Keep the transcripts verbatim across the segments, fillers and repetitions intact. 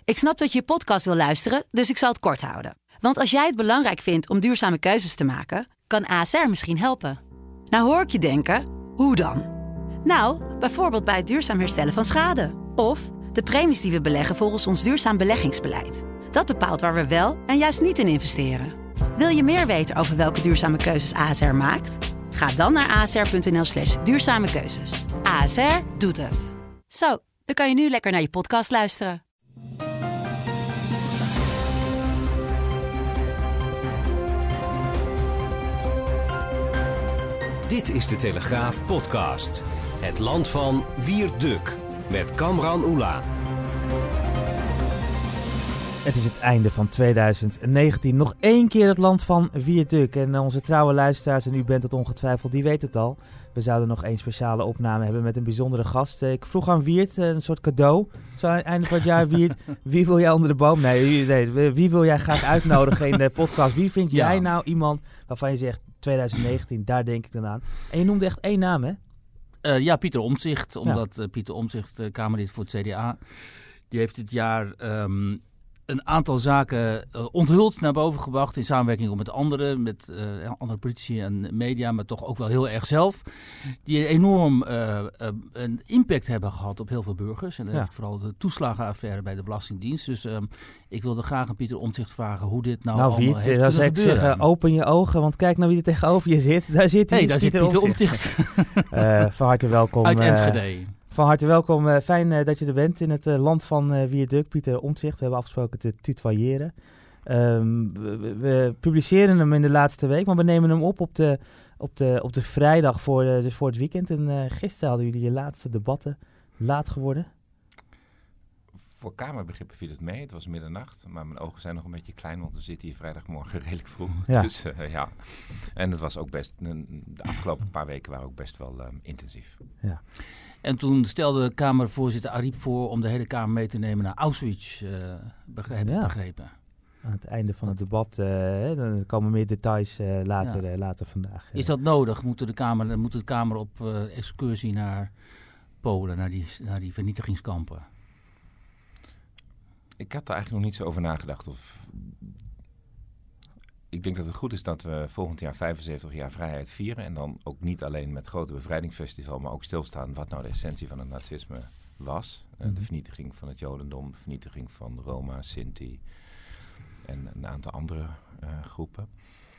Ik snap dat je je podcast wil luisteren, dus ik zal het kort houden. Want als jij het belangrijk vindt om duurzame keuzes te maken, kan A S R misschien helpen. Nou hoor ik je denken, hoe dan? Nou, bijvoorbeeld bij het duurzaam herstellen van schade. Of de premies die we beleggen volgens ons duurzaam beleggingsbeleid. Dat bepaalt waar we wel en juist niet in investeren. Wil je meer weten over welke duurzame keuzes A S R maakt? Ga dan naar asr.nl slash duurzame keuzes. A S R doet het. Zo, dan kan je nu lekker naar je podcast luisteren. Dit is de Telegraaf podcast. Het land van Wierduk met Kamran Oela. Het is het einde van tweeduizend negentien. Nog één keer het land van Wierduk. En onze trouwe luisteraars, en u bent het ongetwijfeld, die weet het al. We zouden nog één speciale opname hebben met een bijzondere gast. Ik vroeg aan Wiert, een soort cadeau. Zo aan het einde van het jaar, Wiert, wie wil jij onder de boom? Nee, nee, wie wil jij graag uitnodigen in de podcast? Wie vind jij ja. nou iemand waarvan je zegt, tweeduizend negentien, daar denk ik dan aan. En je noemde echt één naam, hè? Uh, ja, Pieter Omtzigt. Omdat ja. uh, Pieter Omtzigt, uh, Kamerlid voor het C D A, die heeft dit jaar um, een aantal zaken uh, onthuld naar boven gebracht in samenwerking met anderen, met uh, andere politici en media, maar toch ook wel heel erg zelf, die enorm uh, uh, een impact hebben gehad op heel veel burgers. En dat ja. heeft vooral de toeslagenaffaire bij de Belastingdienst. Dus um, ik wilde graag aan Pieter Omtzigt vragen hoe dit nou, nou allemaal Wiet, heeft dan kunnen gebeuren. Ik zeggen, open je ogen, want kijk nou wie er tegenover je zit. Daar zit hij, hey, daar Pieter, zit Pieter Omtzigt. Omtzigt. uh, van harte welkom. Uit uh, Enschede. Van harte welkom. Uh, fijn uh, dat je er bent in het uh, land van uh, Wierduk. Pieter Omtzigt. We hebben afgesproken te tutoyeren. Um, we, we publiceren hem in de laatste week, maar we nemen hem op op de, op de, op de vrijdag voor, uh, dus voor het weekend. En uh, gisteren hadden jullie je laatste debatten. Laat geworden. Voor kamerbegrippen viel het mee. Het was middernacht, maar mijn ogen zijn nog een beetje klein, want we zitten hier vrijdagmorgen redelijk vroeg. Ja. Dus uh, ja, en het was ook best, de afgelopen paar weken waren ook best wel uh, intensief. Ja. En toen stelde Kamervoorzitter Ariep voor om de hele Kamer mee te nemen naar Auschwitz, uh, begrepen. Ja. begrepen. Aan het einde van het debat, uh, dan komen meer details uh, later, ja. uh, later vandaag. Uh. Is dat nodig? Moet de Kamer, moet de Kamer op uh, excursie naar Polen, naar die, naar die vernietigingskampen? Ik had er eigenlijk nog niet zo over nagedacht. Of... Ik denk dat het goed is dat we volgend jaar vijfenzeventig jaar vrijheid vieren. En dan ook niet alleen met grote bevrijdingsfestival, maar ook stilstaan wat nou de essentie van het nazisme was. Mm-hmm. De vernietiging van het Jodendom, de vernietiging van Roma, Sinti en een aantal andere uh, groepen.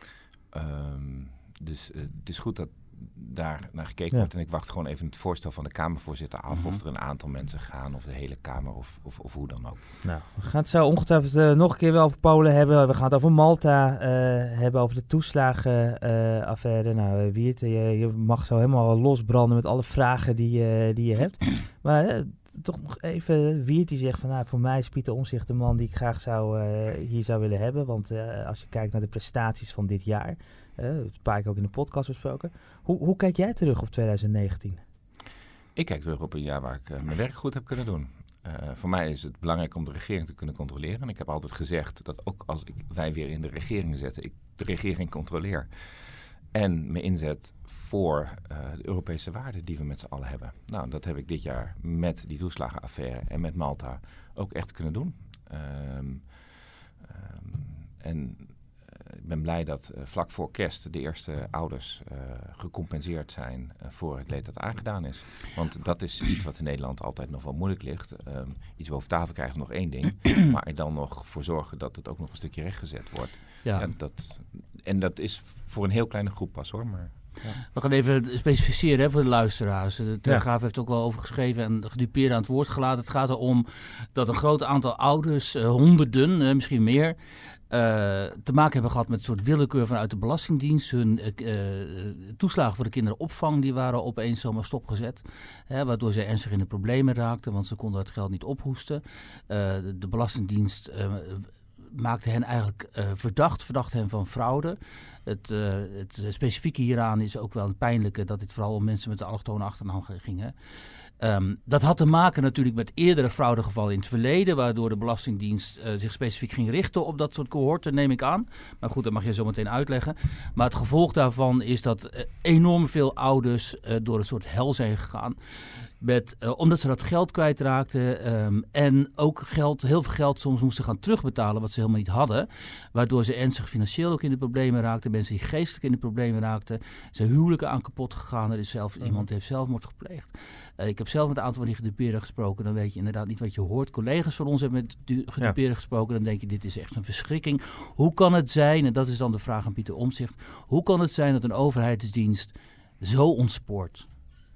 Um, dus uh, het is goed dat daar naar gekeken ja. wordt. En ik wacht gewoon even het voorstel van de Kamervoorzitter af. Mm-hmm. Of er een aantal mensen gaan, of de hele Kamer, of, of, of hoe dan ook. Nou, we gaan het zo ongetwijfeld uh, nog een keer wel over Polen hebben. We gaan het over Malta uh, hebben, over de toeslagenaffaire. Uh, nou, uh, Wiert, je, je mag zo helemaal losbranden met alle vragen die, uh, die je hebt. Maar uh, toch nog even, Wiert die zegt van, nou, voor mij is Pieter Omtzigt de man die ik graag zou, uh, hier zou willen hebben. Want uh, als je kijkt naar de prestaties van dit jaar, Uh, een paar keer ook in de podcast besproken. Hoe, hoe kijk jij terug op tweeduizend negentien? Ik kijk terug op een jaar waar ik uh, mijn werk goed heb kunnen doen. Uh, voor mij is het belangrijk om de regering te kunnen controleren. En ik heb altijd gezegd dat ook als ik, wij weer in de regering zetten, ik de regering controleer. En me inzet voor uh, de Europese waarden die we met z'n allen hebben. Nou, dat heb ik dit jaar met die toeslagenaffaire en met Malta ook echt kunnen doen. Um, um, en... Ik ben blij dat uh, vlak voor kerst de eerste ouders uh, gecompenseerd zijn uh, voor het leed dat aangedaan is. Want dat is iets wat in Nederland altijd nog wel moeilijk ligt. Um, iets boven tafel krijgen nog één ding, maar er dan nog voor zorgen dat het ook nog een stukje rechtgezet wordt. Ja. En, dat, en dat is voor een heel kleine groep pas hoor, maar... Ja. We gaan even specificeren hè, voor de luisteraars. De Telegraaf ja. heeft ook wel over geschreven en gedupeerd aan het woord gelaten. Het gaat erom dat een groot aantal ouders, uh, honderden, uh, misschien meer, Uh, te maken hebben gehad met een soort willekeur vanuit de Belastingdienst. Hun uh, toeslagen voor de kinderopvang die waren opeens zomaar stopgezet. Hè, waardoor ze ernstig in de problemen raakten, want ze konden het geld niet ophoesten. Uh, de, de Belastingdienst uh, maakte hen eigenlijk uh, verdacht, verdacht hen van fraude. Het, uh, het specifieke hieraan is ook wel een pijnlijke dat dit vooral om mensen met de allochtone achternaam ging. Hè. Um, dat had te maken natuurlijk met eerdere fraudegevallen in het verleden, waardoor de Belastingdienst uh, zich specifiek ging richten op dat soort cohorten, neem ik aan. Maar goed, dat mag je zo meteen uitleggen. Maar het gevolg daarvan is dat uh, enorm veel ouders uh, door een soort hel zijn gegaan. Met, uh, omdat ze dat geld kwijtraakten um, en ook geld, heel veel geld soms moesten gaan terugbetalen wat ze helemaal niet hadden. Waardoor ze ernstig financieel ook in de problemen raakten. Mensen die geestelijk in de problemen raakten. Zijn huwelijken aan kapot gegaan. Er is zelfs, mm-hmm. Iemand heeft zelfmoord gepleegd. Uh, ik heb zelf met een aantal van die gedupeerden gesproken. Dan weet je inderdaad niet wat je hoort. Collega's van ons hebben met du- gedupeerden ja. gesproken. Dan denk je, dit is echt een verschrikking. Hoe kan het zijn, en dat is dan de vraag aan Pieter Omtzigt. Hoe kan het zijn dat een overheidsdienst zo ontspoort?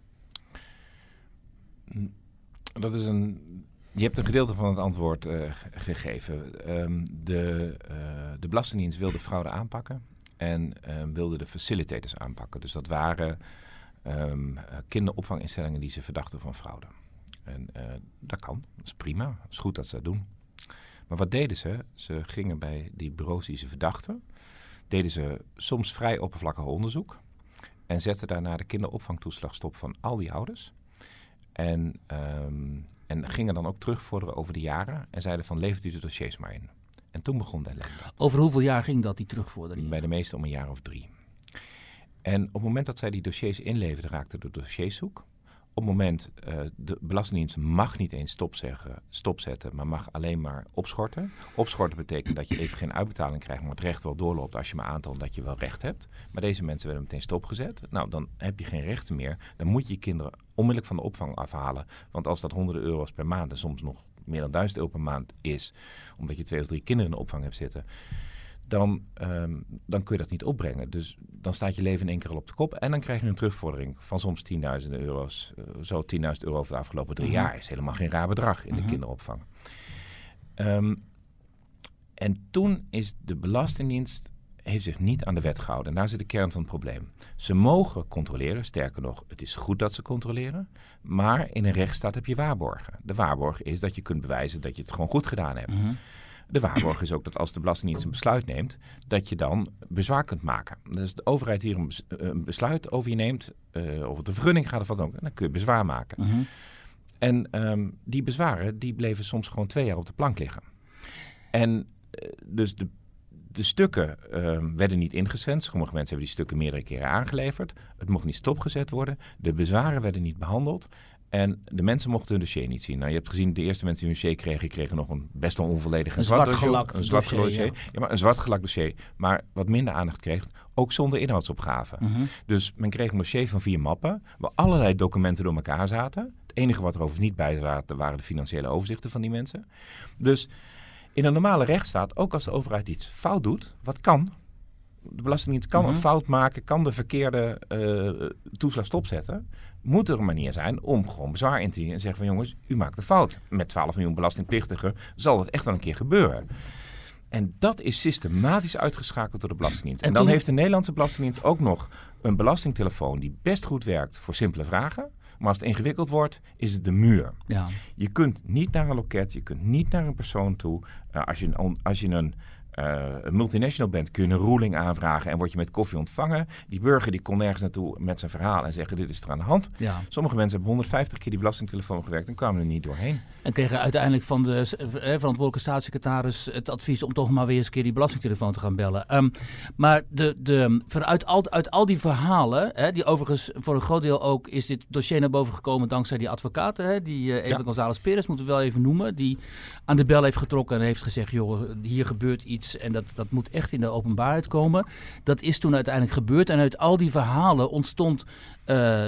Dat is een. Je hebt een gedeelte van het antwoord uh, gegeven. Um, de, uh, de Belastingdienst wilde fraude aanpakken en uh, wilde de facilitators aanpakken. Dus dat waren um, kinderopvanginstellingen die ze verdachten van fraude. En uh, dat kan, dat is prima, het is goed dat ze dat doen. Maar wat deden ze? Ze gingen bij die bureaus die ze verdachten, deden ze soms vrij oppervlakkig onderzoek en zetten daarna de kinderopvangtoeslag stop van al die ouders. En, um, en gingen dan ook terugvorderen over de jaren en zeiden van levert u de dossiers maar in. En toen begon de ellende. Over hoeveel jaar ging dat, die terugvordering? Bij de meesten om een jaar of drie. En op het moment dat zij die dossiers inleverden, raakte de dossiers zoek. Op het moment, uh, de Belastingdienst mag niet eens stopzeggen, stopzetten, maar mag alleen maar opschorten. Opschorten betekent dat je even geen uitbetaling krijgt, maar het recht wel doorloopt als je maar aantoont dat je wel recht hebt. Maar deze mensen werden meteen stopgezet. Nou, dan heb je geen rechten meer. Dan moet je je kinderen onmiddellijk van de opvang afhalen. Want als dat honderden euro's per maand en soms nog meer dan duizend euro per maand is, omdat je twee of drie kinderen in de opvang hebt zitten, Dan, um, dan kun je dat niet opbrengen. Dus dan staat je leven in één keer al op de kop. En dan krijg je een terugvordering van soms tienduizenden euro's. Uh, zo tienduizend euro over de afgelopen drie uh-huh. jaar. Is helemaal geen raar bedrag in uh-huh. de kinderopvang. Um, en toen is de Belastingdienst heeft zich niet aan de wet gehouden. En daar zit de kern van het probleem. Ze mogen controleren. Sterker nog, het is goed dat ze controleren. Maar in een rechtsstaat heb je waarborgen. De waarborg is dat je kunt bewijzen dat je het gewoon goed gedaan hebt. Uh-huh. De waarborg is ook dat als de Belastingdienst een besluit neemt, dat je dan bezwaar kunt maken. Dus de overheid hier een, bes- een besluit over je neemt, uh, of het een vergunning gaat of wat ook, dan kun je bezwaar maken. Uh-huh. En um, die bezwaren, die bleven soms gewoon twee jaar op de plank liggen. En uh, dus de, de stukken uh, werden niet ingezend. Sommige mensen hebben die stukken meerdere keren aangeleverd. Het mocht niet stopgezet worden. De bezwaren werden niet behandeld. En de mensen mochten hun dossier niet zien. Nou, je hebt gezien, de eerste mensen die hun dossier kregen, kregen nog een best wel onvolledig een zwart gelakt dossier. dossier, dossier. Ja. ja, maar een zwart gelakt dossier. Maar wat minder aandacht kreeg, ook zonder inhoudsopgave. Uh-huh. Dus men kreeg een dossier van vier mappen, waar allerlei documenten door elkaar zaten. Het enige wat er overigens niet bij zaten, waren de financiële overzichten van die mensen. Dus in een normale rechtsstaat, ook als de overheid iets fout doet, wat kan, de Belastingdienst kan uh-huh. een fout maken, kan de verkeerde uh, toeslag stopzetten, moet er een manier zijn om gewoon bezwaar in te dienen en zeggen van jongens, u maakt een fout. Met twaalf miljoen belastingplichtigen zal dat echt wel een keer gebeuren. En dat is systematisch uitgeschakeld door de Belastingdienst. En, en dan toen heeft de Nederlandse Belastingdienst ook nog een belastingtelefoon die best goed werkt voor simpele vragen. Maar als het ingewikkeld wordt, is het de muur. Ja. Je kunt niet naar een loket, je kunt niet naar een persoon toe. Uh, als je een, als je een Uh, een multinational bent, kun je een ruling aanvragen en word je met koffie ontvangen. Die burger die kon nergens naartoe met zijn verhaal en zeggen dit is er aan de hand. Ja. Sommige mensen hebben honderdvijftig keer die belastingtelefoon gewerkt en kwamen er niet doorheen. En kregen uiteindelijk van de eh, verantwoordelijke staatssecretaris het advies om toch maar weer eens een keer die belastingtelefoon te gaan bellen. Um, maar de, de, uit, al, uit al die verhalen, hè, die overigens voor een groot deel ook is dit dossier naar boven gekomen dankzij die advocaten, hè, die uh, Eva ja. González Perez, moeten we wel even noemen, die aan de bel heeft getrokken en heeft gezegd, joh, hier gebeurt iets. En dat, dat moet echt in de openbaarheid komen. Dat is toen uiteindelijk gebeurd. En uit al die verhalen ontstond uh, uh,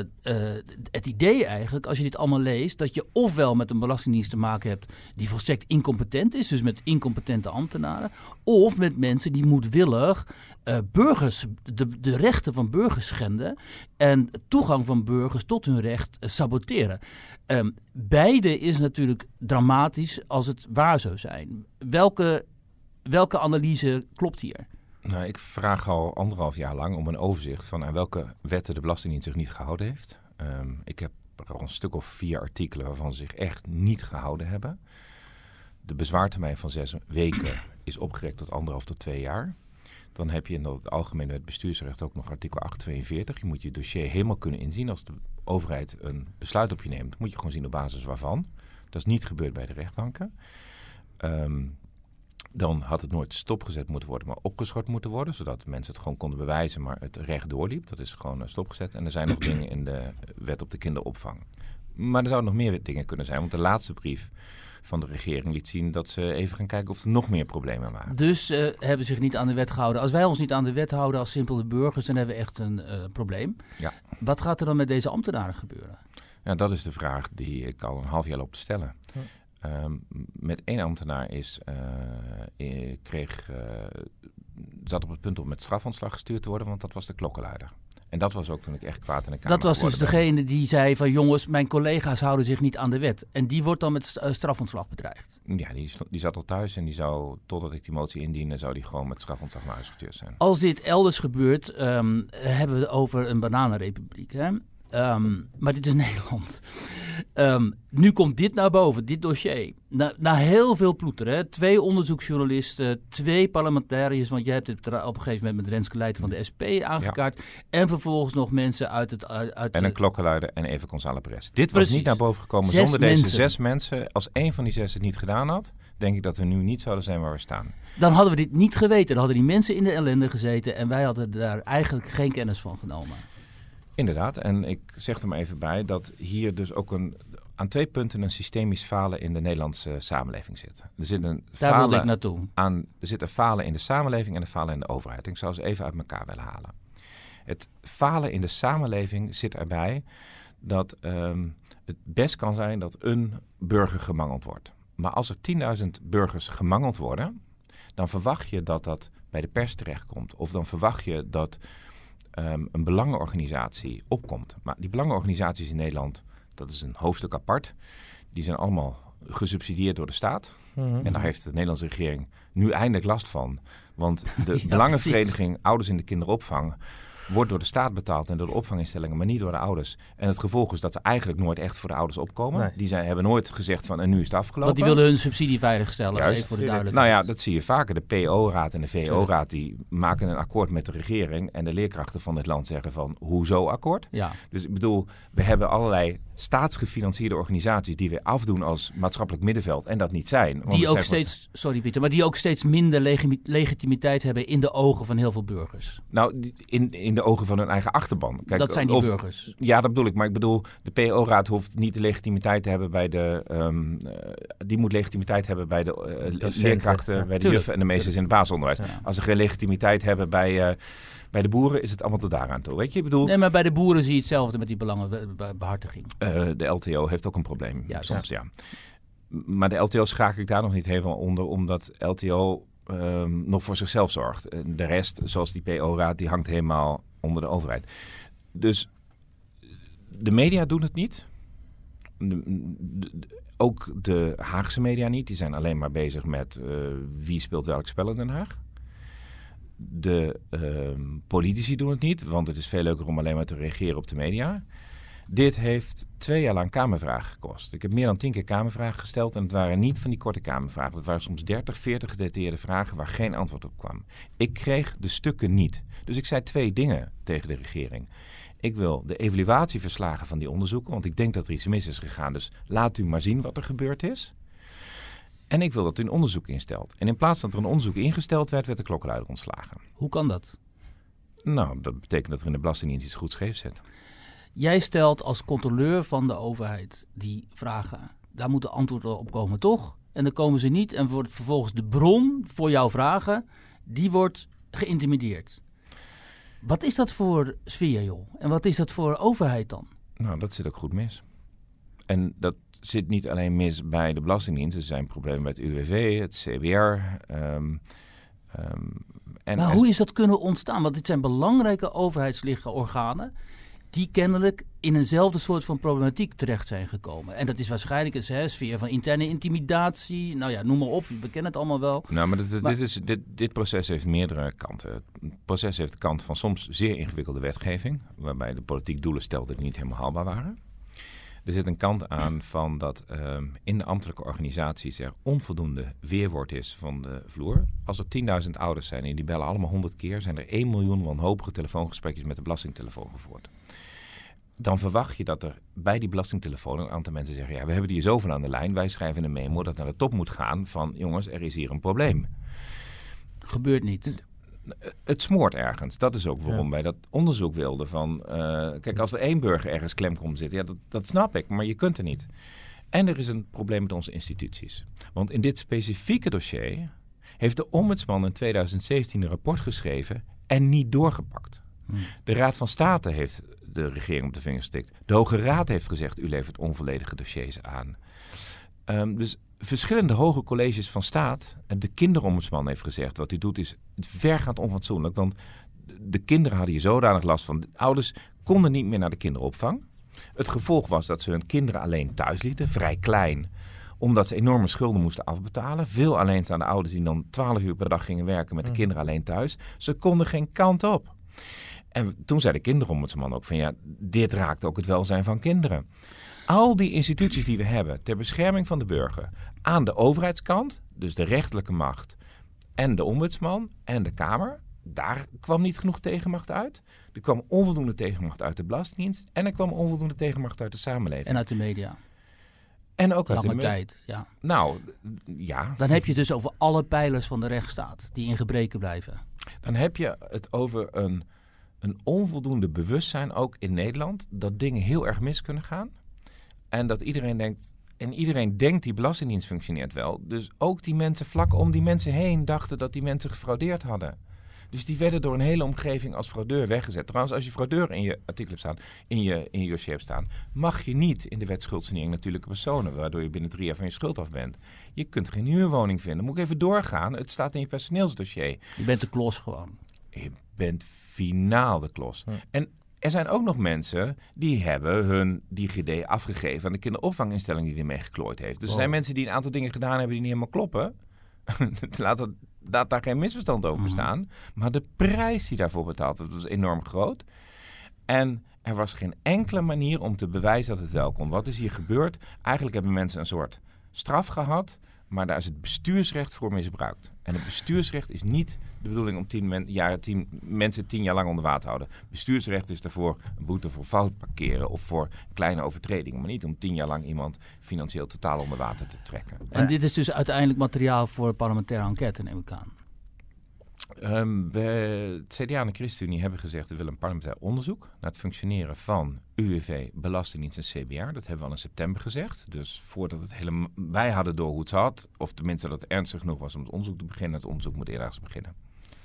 het idee eigenlijk, als je dit allemaal leest, dat je ofwel met een belastingdienst te maken hebt die volstrekt incompetent is, dus met incompetente ambtenaren, of met mensen die moedwillig uh, burgers, de, de rechten van burgers schenden en toegang van burgers tot hun recht uh, saboteren. Um, beide is natuurlijk dramatisch als het waar zou zijn. Welke Welke analyse klopt hier? Nou, ik vraag al anderhalf jaar lang om een overzicht van aan welke wetten de Belastingdienst zich niet gehouden heeft. Um, ik heb er al een stuk of vier artikelen waarvan ze zich echt niet gehouden hebben. De bezwaartermijn van zes weken is opgerekt tot anderhalf tot twee jaar. Dan heb je in het Algemene Wet Bestuursrecht ook nog artikel achthonderdtweeënveertig. Je moet je dossier helemaal kunnen inzien. Als de overheid een besluit op je neemt, moet je gewoon zien op basis waarvan. Dat is niet gebeurd bij de rechtbanken. Um, dan had het nooit stopgezet moeten worden, maar opgeschort moeten worden. Zodat mensen het gewoon konden bewijzen, maar het recht doorliep. Dat is gewoon uh, stopgezet. En er zijn nog dingen in de wet op de kinderopvang. Maar er zouden nog meer dingen kunnen zijn. Want de laatste brief van de regering liet zien dat ze even gaan kijken of er nog meer problemen waren. Dus uh, hebben zich niet aan de wet gehouden. Als wij ons niet aan de wet houden als simpele burgers, dan hebben we echt een uh, probleem. Ja. Wat gaat er dan met deze ambtenaren gebeuren? Ja, dat is de vraag die ik al een half jaar loop te stellen. Ja. Um, met één ambtenaar is, uh, kreeg, uh, zat op het punt om met strafontslag gestuurd te worden, want dat was de klokkenluider. En dat was ook toen ik echt kwaad in de Kamer Dat was dus degene ben. die zei van jongens, mijn collega's houden zich niet aan de wet. En die wordt dan met strafontslag bedreigd. Ja, die, die zat al thuis en die zou, totdat ik die motie indiende, zou die gewoon met strafontslag naar huis gestuurd zijn. Als dit elders gebeurt, um, hebben we het over een bananenrepubliek, hè? Um, maar dit is Nederland. Um, nu komt dit naar boven, dit dossier. Na, na heel veel ploeter, hè? Twee onderzoeksjournalisten, twee parlementariërs, want jij hebt het op een gegeven moment met Renske Leijten van de S P aangekaart. Ja. En vervolgens nog mensen uit het... Uit, uit en een klokkenluider en Eva González Perez. Dit Precies. was niet naar boven gekomen zes zonder mensen. deze zes mensen. Als één van die zes het niet gedaan had, denk ik dat we nu niet zouden zijn waar we staan. Dan hadden we dit niet geweten. Dan hadden die mensen in de ellende gezeten en wij hadden daar eigenlijk geen kennis van genomen. Inderdaad, en ik zeg er maar even bij dat hier dus ook een, aan twee punten een systemisch falen in de Nederlandse samenleving zit. Er zit een Daar falen wilde ik naartoe. Aan, er zit een falen in de samenleving en een falen in de overheid. Ik zou ze even uit elkaar willen halen. Het falen in de samenleving zit erbij dat um, het best kan zijn dat een burger gemangeld wordt. Maar als er tienduizend burgers gemangeld worden, dan verwacht je dat dat bij de pers terechtkomt. Of dan verwacht je dat Um, een belangenorganisatie opkomt. Maar die belangenorganisaties in Nederland, dat is een hoofdstuk apart. Die zijn allemaal gesubsidieerd door de staat. Mm-hmm. En daar heeft de Nederlandse regering nu eindelijk last van. Want de ja, Belangenvereniging precies. Ouders in de Kinderopvang wordt door de staat betaald en door de opvanginstellingen, maar niet door de ouders. En het gevolg is dat ze eigenlijk nooit echt voor de ouders opkomen. Nee. Die zijn, hebben nooit gezegd van en nu is het afgelopen. Want die willen hun subsidie veiligstellen. Juist, even voor de duidelijkheid. Nou ja, dat zie je vaker. De P O-raad en de V O-raad die maken een akkoord met de regering. En de leerkrachten van dit land zeggen van hoezo akkoord? Ja. Dus ik bedoel, we hebben allerlei staatsgefinancierde organisaties die weer afdoen als maatschappelijk middenveld en dat niet zijn. Want die ook zijn steeds, van... sorry Pieter, maar die ook steeds minder legimi- legitimiteit hebben in de ogen van heel veel burgers. Nou, in, in de ogen van hun eigen achterban. Kijk, dat zijn die of, burgers. Ja, dat bedoel ik. Maar ik bedoel, de P O-raad hoeft niet de legitimiteit te hebben bij de... Um, uh, die moet legitimiteit hebben bij de uh, leerkrachten, ja. bij de juffen en de meesters in het basisonderwijs. Ja. Als ze geen legitimiteit hebben bij... Uh, Bij de boeren is het allemaal tot daaraan toe, weet je? Ik bedoel, nee, maar bij de boeren zie je hetzelfde met die belangenbehartiging. Uh, de L T O heeft ook een probleem, ja, soms, ja. ja. Maar de L T O schakel ik daar nog niet helemaal onder, omdat L T O um, nog voor zichzelf zorgt. De rest, zoals die P O-raad, die hangt helemaal onder de overheid. Dus de media doen het niet. De, de, de, ook de Haagse media niet. Die zijn alleen maar bezig met uh, wie speelt welk spel in Den Haag. De uh, politici doen het niet, want het is veel leuker om alleen maar te reageren op de media. Dit heeft twee jaar lang Kamervragen gekost. Ik heb meer dan tien keer Kamervragen gesteld en het waren niet van die korte Kamervragen. Het waren soms dertig, veertig gedetailleerde vragen waar geen antwoord op kwam. Ik kreeg de stukken niet. Dus ik zei twee dingen tegen de regering. Ik wil de evaluatieverslagen van die onderzoeken, want ik denk dat er iets mis is gegaan. Dus laat u maar zien wat er gebeurd is. En ik wil dat u een onderzoek instelt. En in plaats dat er een onderzoek ingesteld werd, werd de klokkenluider ontslagen. Hoe kan dat? Nou, dat betekent dat er in de Belastingdienst iets goed scheef zit. Jij stelt als controleur van de overheid die vragen. Daar moeten antwoorden op komen, toch? En dan komen ze niet en wordt vervolgens de bron voor jouw vragen, die wordt geïntimideerd. Wat is dat voor sfeer, joh? En wat is dat voor overheid dan? Nou, dat zit ook goed mis. En dat zit niet alleen mis bij de Belastingdienst. Er zijn problemen met het U W V, het C B R. Um, um, en maar hoe is dat kunnen ontstaan? Want dit zijn belangrijke overheidslichenorganen die kennelijk in eenzelfde soort van problematiek terecht zijn gekomen. En dat is waarschijnlijk een hè, sfeer van interne intimidatie. Nou ja, noem maar op, we kennen het allemaal wel. Nou, maar, dit, maar dit, is, dit, dit proces heeft meerdere kanten. Het proces heeft de kant van soms zeer ingewikkelde wetgeving, waarbij de politiek doelen stelde die niet helemaal haalbaar waren. Er zit een kant aan van dat um, in de ambtelijke organisaties er onvoldoende weerwoord is van de vloer. Als er tienduizend ouders zijn en die bellen allemaal honderd keer, zijn er één miljoen wanhopige telefoongesprekjes met de belastingtelefoon gevoerd. Dan verwacht je dat er bij die belastingtelefoon een aantal mensen zeggen, ja, we hebben hier zoveel aan de lijn, wij schrijven een memo dat naar de top moet gaan van, jongens, er is hier een probleem. Gebeurt niet. Het smoort ergens. Dat is ook waarom ja. wij dat onderzoek wilden. Van, uh, kijk, als er één burger ergens klem komt zitten, ja, dat, dat snap ik, maar je kunt er niet. En er is een probleem met onze instituties. Want in dit specifieke dossier heeft de ombudsman in tweeduizend zeventien een rapport geschreven en niet doorgepakt. Hmm. De Raad van State heeft de regering op de vinger gestikt. De Hoge Raad heeft gezegd, u levert onvolledige dossiers aan. Um, dus verschillende hoge colleges van staat, en de kinderombudsman heeft gezegd, wat hij doet is vergaand onfatsoenlijk, want de kinderen hadden hier zodanig last van. De ouders konden niet meer naar de kinderopvang. Het gevolg was dat ze hun kinderen alleen thuis lieten, vrij klein, omdat ze enorme schulden moesten afbetalen. Veel alleenstaande ouders die dan twaalf uur per dag gingen werken met de kinderen alleen thuis. Ze konden geen kant op. En toen zei de kinderombudsman ook van ja, dit raakt ook het welzijn van kinderen. Al die instituties die we hebben ter bescherming van de burger aan de overheidskant, dus de rechterlijke macht en de ombudsman en de Kamer, daar kwam niet genoeg tegenmacht uit. Er kwam onvoldoende tegenmacht uit de Belastingdienst en er kwam onvoldoende tegenmacht uit de samenleving. En uit de media. En ook uit Lange de me- tijd, ja. Nou, ja. Dan heb je het dus over alle pijlers van de rechtsstaat die in gebreken blijven. Dan heb je het over een, een onvoldoende bewustzijn ook in Nederland dat dingen heel erg mis kunnen gaan. En dat iedereen denkt, en iedereen denkt die Belastingdienst functioneert wel. Dus ook die mensen vlak om die mensen heen dachten dat die mensen gefraudeerd hadden. Dus die werden door een hele omgeving als fraudeur weggezet. Trouwens, als je fraudeur in je artikel hebt staan, in je, in je dossier hebt staan, mag je niet in de wet schuldsanering natuurlijke personen, waardoor je binnen drie jaar van je schuld af bent. Je kunt geen huurwoning vinden. Moet ik even doorgaan? Het staat in je personeelsdossier. Je bent de klos gewoon. Je bent finaal de klos. Hm. En er zijn ook nog mensen die hebben hun D I G D afgegeven aan de kinderopvanginstelling die ermee geklooid heeft. Dus oh. er zijn mensen die een aantal dingen gedaan hebben die niet helemaal kloppen. Laat, het, laat daar geen misverstand over bestaan. Mm-hmm. Maar de prijs die daarvoor betaald wordt, was enorm groot. En er was geen enkele manier om te bewijzen dat het wel kon. Wat is hier gebeurd? Eigenlijk hebben mensen een soort straf gehad, maar daar is het bestuursrecht voor misbruikt. En het bestuursrecht is niet de bedoeling om tien, men, ja, tien mensen tien jaar lang onder water te houden. Bestuursrecht is daarvoor een boete voor fout parkeren of voor kleine overtredingen. Maar niet om tien jaar lang iemand financieel totaal onder water te trekken. En maar, dit is dus uiteindelijk materiaal voor een parlementaire enquête, neem ik aan. Um, we, het C D A en de ChristenUnie hebben gezegd, we willen een parlementair onderzoek naar het functioneren van U W V, Belastingdienst en C B R. Dat hebben we al in september gezegd. Dus voordat het helemaal, wij hadden door hoe het zat, of tenminste dat het ernstig genoeg was om het onderzoek te beginnen, het onderzoek moet eerder beginnen.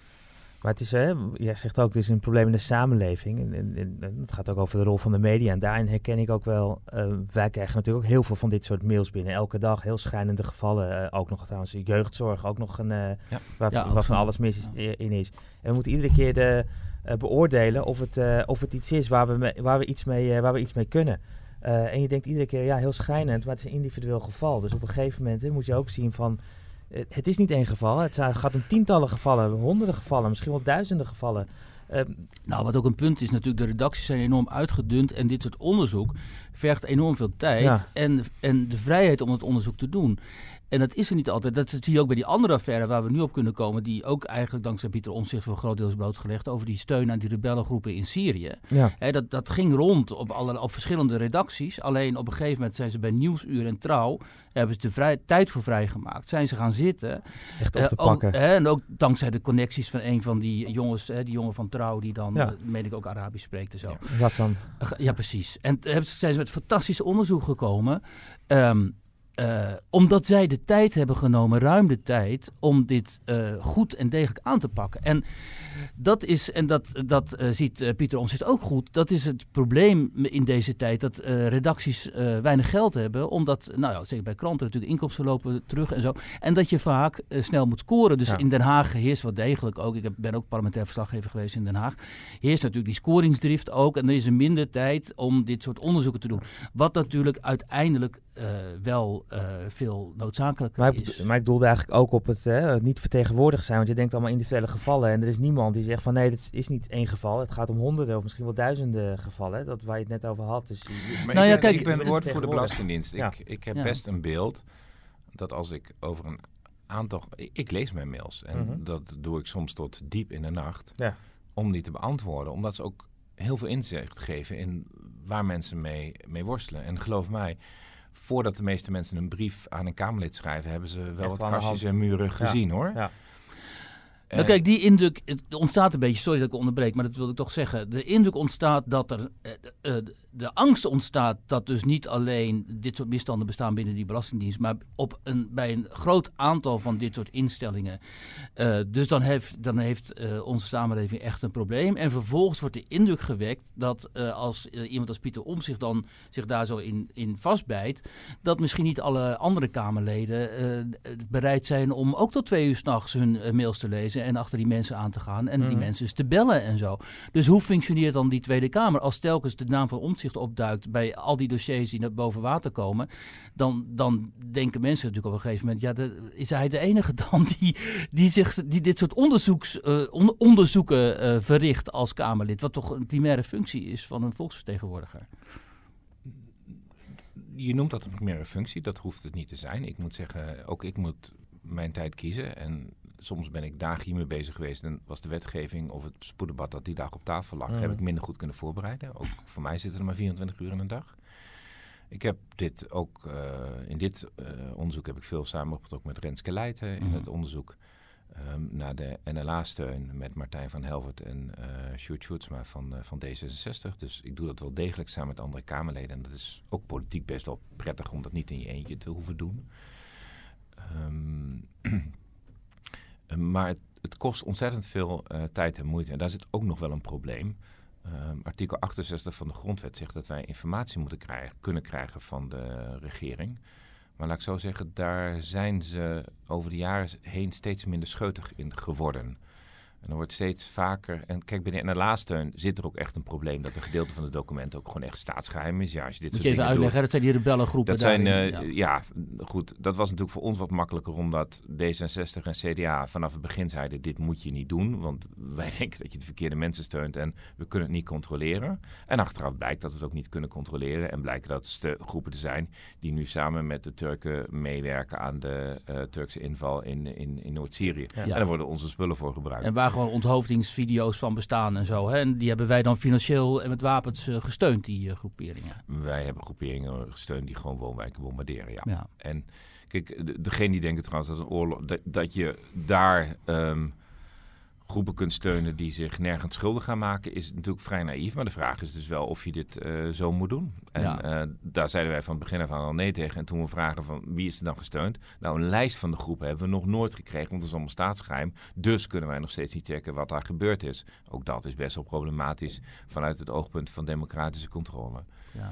Maar het is, hè, jij zegt ook, er is een probleem in de samenleving. En, en, en het gaat ook over de rol van de media. En daarin herken ik ook wel, uh, wij krijgen natuurlijk ook heel veel van dit soort mails binnen. Elke dag heel schijnende gevallen. Uh, ook nog trouwens jeugdzorg, ook nog een, uh, ja. waar, ja, waarvan alles mis is, ja. in is. En we moeten iedere keer de, uh, beoordelen of het, uh, of het iets is waar we, me, waar we, iets, mee, uh, waar we iets mee kunnen. Uh, en je denkt iedere keer, ja, heel schijnend, maar het is een individueel geval. Dus op een gegeven moment hè, moet je ook zien van, het is niet één geval. Het gaat om tientallen gevallen, honderden gevallen, misschien wel duizenden gevallen. Uh, nou, wat ook een punt is natuurlijk, de redacties zijn enorm uitgedund en dit soort onderzoek vergt enorm veel tijd ja. en, en de vrijheid om het onderzoek te doen. En dat is er niet altijd. Dat zie je ook bij die andere affaire waar we nu op kunnen komen, die ook eigenlijk dankzij Pieter Omtzigt voor een groot deel is blootgelegd, over die steun aan die rebellengroepen in Syrië. Ja. He, dat, dat ging rond op, alle, op verschillende redacties. Alleen op een gegeven moment zijn ze bij Nieuwsuur en Trouw, hebben ze de vrij, tijd voor vrijgemaakt. Zijn ze gaan zitten. Echt op te uh, pakken. Ook, he, en ook dankzij de connecties van een van die jongens, he, die jongen van Trouw, die dan, ja. uh, meen ik ook Arabisch spreekt en zo. Ja. Wat dan? Uh, ja, precies. En uh, zijn ze met fantastisch onderzoek gekomen. Um, Uh, omdat zij de tijd hebben genomen, ruim de tijd, om dit uh, goed en degelijk aan te pakken. En dat is, en dat, dat uh, ziet uh, Pieter Omtzigt ook goed, dat is het probleem in deze tijd, dat uh, redacties uh, weinig geld hebben, omdat, nou ja, zeker bij kranten natuurlijk, inkomsten lopen terug en zo. En dat je vaak uh, snel moet scoren. Dus ja. in Den Haag heerst wel degelijk ook, ik heb, ben ook parlementair verslaggever geweest in Den Haag, heerst natuurlijk die scoringsdrift ook. En er is er minder tijd om dit soort onderzoeken te doen. Wat natuurlijk uiteindelijk uh, wel Uh, veel noodzakelijker maar ik, is. Maar ik doelde eigenlijk ook op het uh, niet vertegenwoordigd zijn. Want je denkt allemaal individuele gevallen. En er is niemand kant die zegt van nee, dit is niet één geval. Het gaat om honderden of misschien wel duizenden gevallen. Hè? Dat waar je het net over had. Dus je, maar nou ik ja, ben, kijk, ik ben woord voor de tegenwoordig. Belastingdienst. Ja. Ik, ik heb Ja. best een beeld dat als ik over een aantal... Ik, ik lees mijn mails en Mhm. dat doe ik soms tot diep in de nacht. Ja. Om die te beantwoorden. Omdat ze ook heel veel inzicht geven in waar mensen mee, mee worstelen. En geloof mij, voordat de meeste mensen een brief aan een Kamerlid schrijven, hebben ze wel Echt wat aan de kastjes hand. en muren gezien, hoor. Ja. Nou, kijk, die indruk het ontstaat een beetje, sorry dat ik onderbreek, maar dat wil ik toch zeggen. De indruk ontstaat dat er, eh, eh, de angst ontstaat dat dus niet alleen dit soort misstanden bestaan binnen die Belastingdienst, maar op een, bij een groot aantal van dit soort instellingen. Uh, dus dan heeft, dan heeft uh, onze samenleving echt een probleem. En vervolgens wordt de indruk gewekt dat uh, als uh, iemand als Pieter Omtzigt dan zich daar zo in, in vastbijt, dat misschien niet alle andere Kamerleden uh, bereid zijn om ook tot twee uur 's nachts hun uh, mails te lezen en achter die mensen aan te gaan en mm. die mensen dus te bellen en zo. Dus hoe functioneert dan die Tweede Kamer? Als telkens de naam van Omtzigt opduikt bij al die dossiers die naar boven water komen, dan, dan denken mensen natuurlijk op een gegeven moment, ja, de, is hij de enige dan die, die, zich, die dit soort onderzoeks, uh, on, onderzoeken uh, verricht als Kamerlid, wat toch een primaire functie is van een volksvertegenwoordiger? Je noemt dat een primaire functie, dat hoeft het niet te zijn. Ik moet zeggen, ook ik moet mijn tijd kiezen en soms ben ik dagen hiermee bezig geweest en was de wetgeving of het spoeddebat dat die dag op tafel lag, mm. heb ik minder goed kunnen voorbereiden. Ook voor mij zitten er maar vierentwintig uur in een dag. Ik heb dit ook, uh, in dit uh, onderzoek heb ik veel samengetrokken met Renske Leijten in mm. het onderzoek um, naar de N L A-steun met Martijn van Helvert en uh, Sjoerd Sjoerdsma van, uh, van D zesenzestig. Dus ik doe dat wel degelijk samen met andere Kamerleden en dat is ook politiek best wel prettig om dat niet in je eentje te hoeven doen. Um, Maar het, het kost ontzettend veel uh, tijd en moeite. En daar zit ook nog wel een probleem. Um, artikel achtenzestig van de Grondwet zegt dat wij informatie moeten krijgen, kunnen krijgen van de regering. Maar laat ik zo zeggen, daar zijn ze over de jaren heen steeds minder scheutig in geworden. En er wordt steeds vaker... En kijk, bij de N L A-steun zit er ook echt een probleem dat een gedeelte van de documenten ook gewoon echt staatsgeheim is. Ja, als je dit Moet soort je even dingen uitleggen, doet, dat zijn die rebellengroepen. dat zijn, uh, ja. ja, goed. Dat was natuurlijk voor ons wat makkelijker, omdat D zesenzestig en C D A vanaf het begin zeiden, dit moet je niet doen, want wij denken dat je de verkeerde mensen steunt en we kunnen het niet controleren. En achteraf blijkt dat we het ook niet kunnen controleren en blijken dat st- groepen te zijn die nu samen met de Turken meewerken aan de uh, Turkse inval in, in, in Noord-Syrië. Ja. En daar worden onze spullen voor gebruikt. En waar gewoon onthoofdingsvideo's van bestaan en zo. Hè? En die hebben wij dan financieel en met wapens uh, gesteund, die uh, groeperingen. Wij hebben groeperingen gesteund die gewoon woonwijken bombarderen, ja. ja. En kijk, de, degene die denken trouwens dat een oorlog, dat, dat je daar um, groepen kunt steunen die zich nergens schuldig gaan maken, is natuurlijk vrij naïef. Maar de vraag is dus wel of je dit uh, zo moet doen. En ja. uh, daar zeiden wij van het begin af aan al nee tegen. En toen we vragen van wie is er dan gesteund? Nou, een lijst van de groepen hebben we nog nooit gekregen, want dat is allemaal staatsgeheim. Dus kunnen wij nog steeds niet checken wat daar gebeurd is. Ook dat is best wel problematisch vanuit het oogpunt van democratische controle. Ja.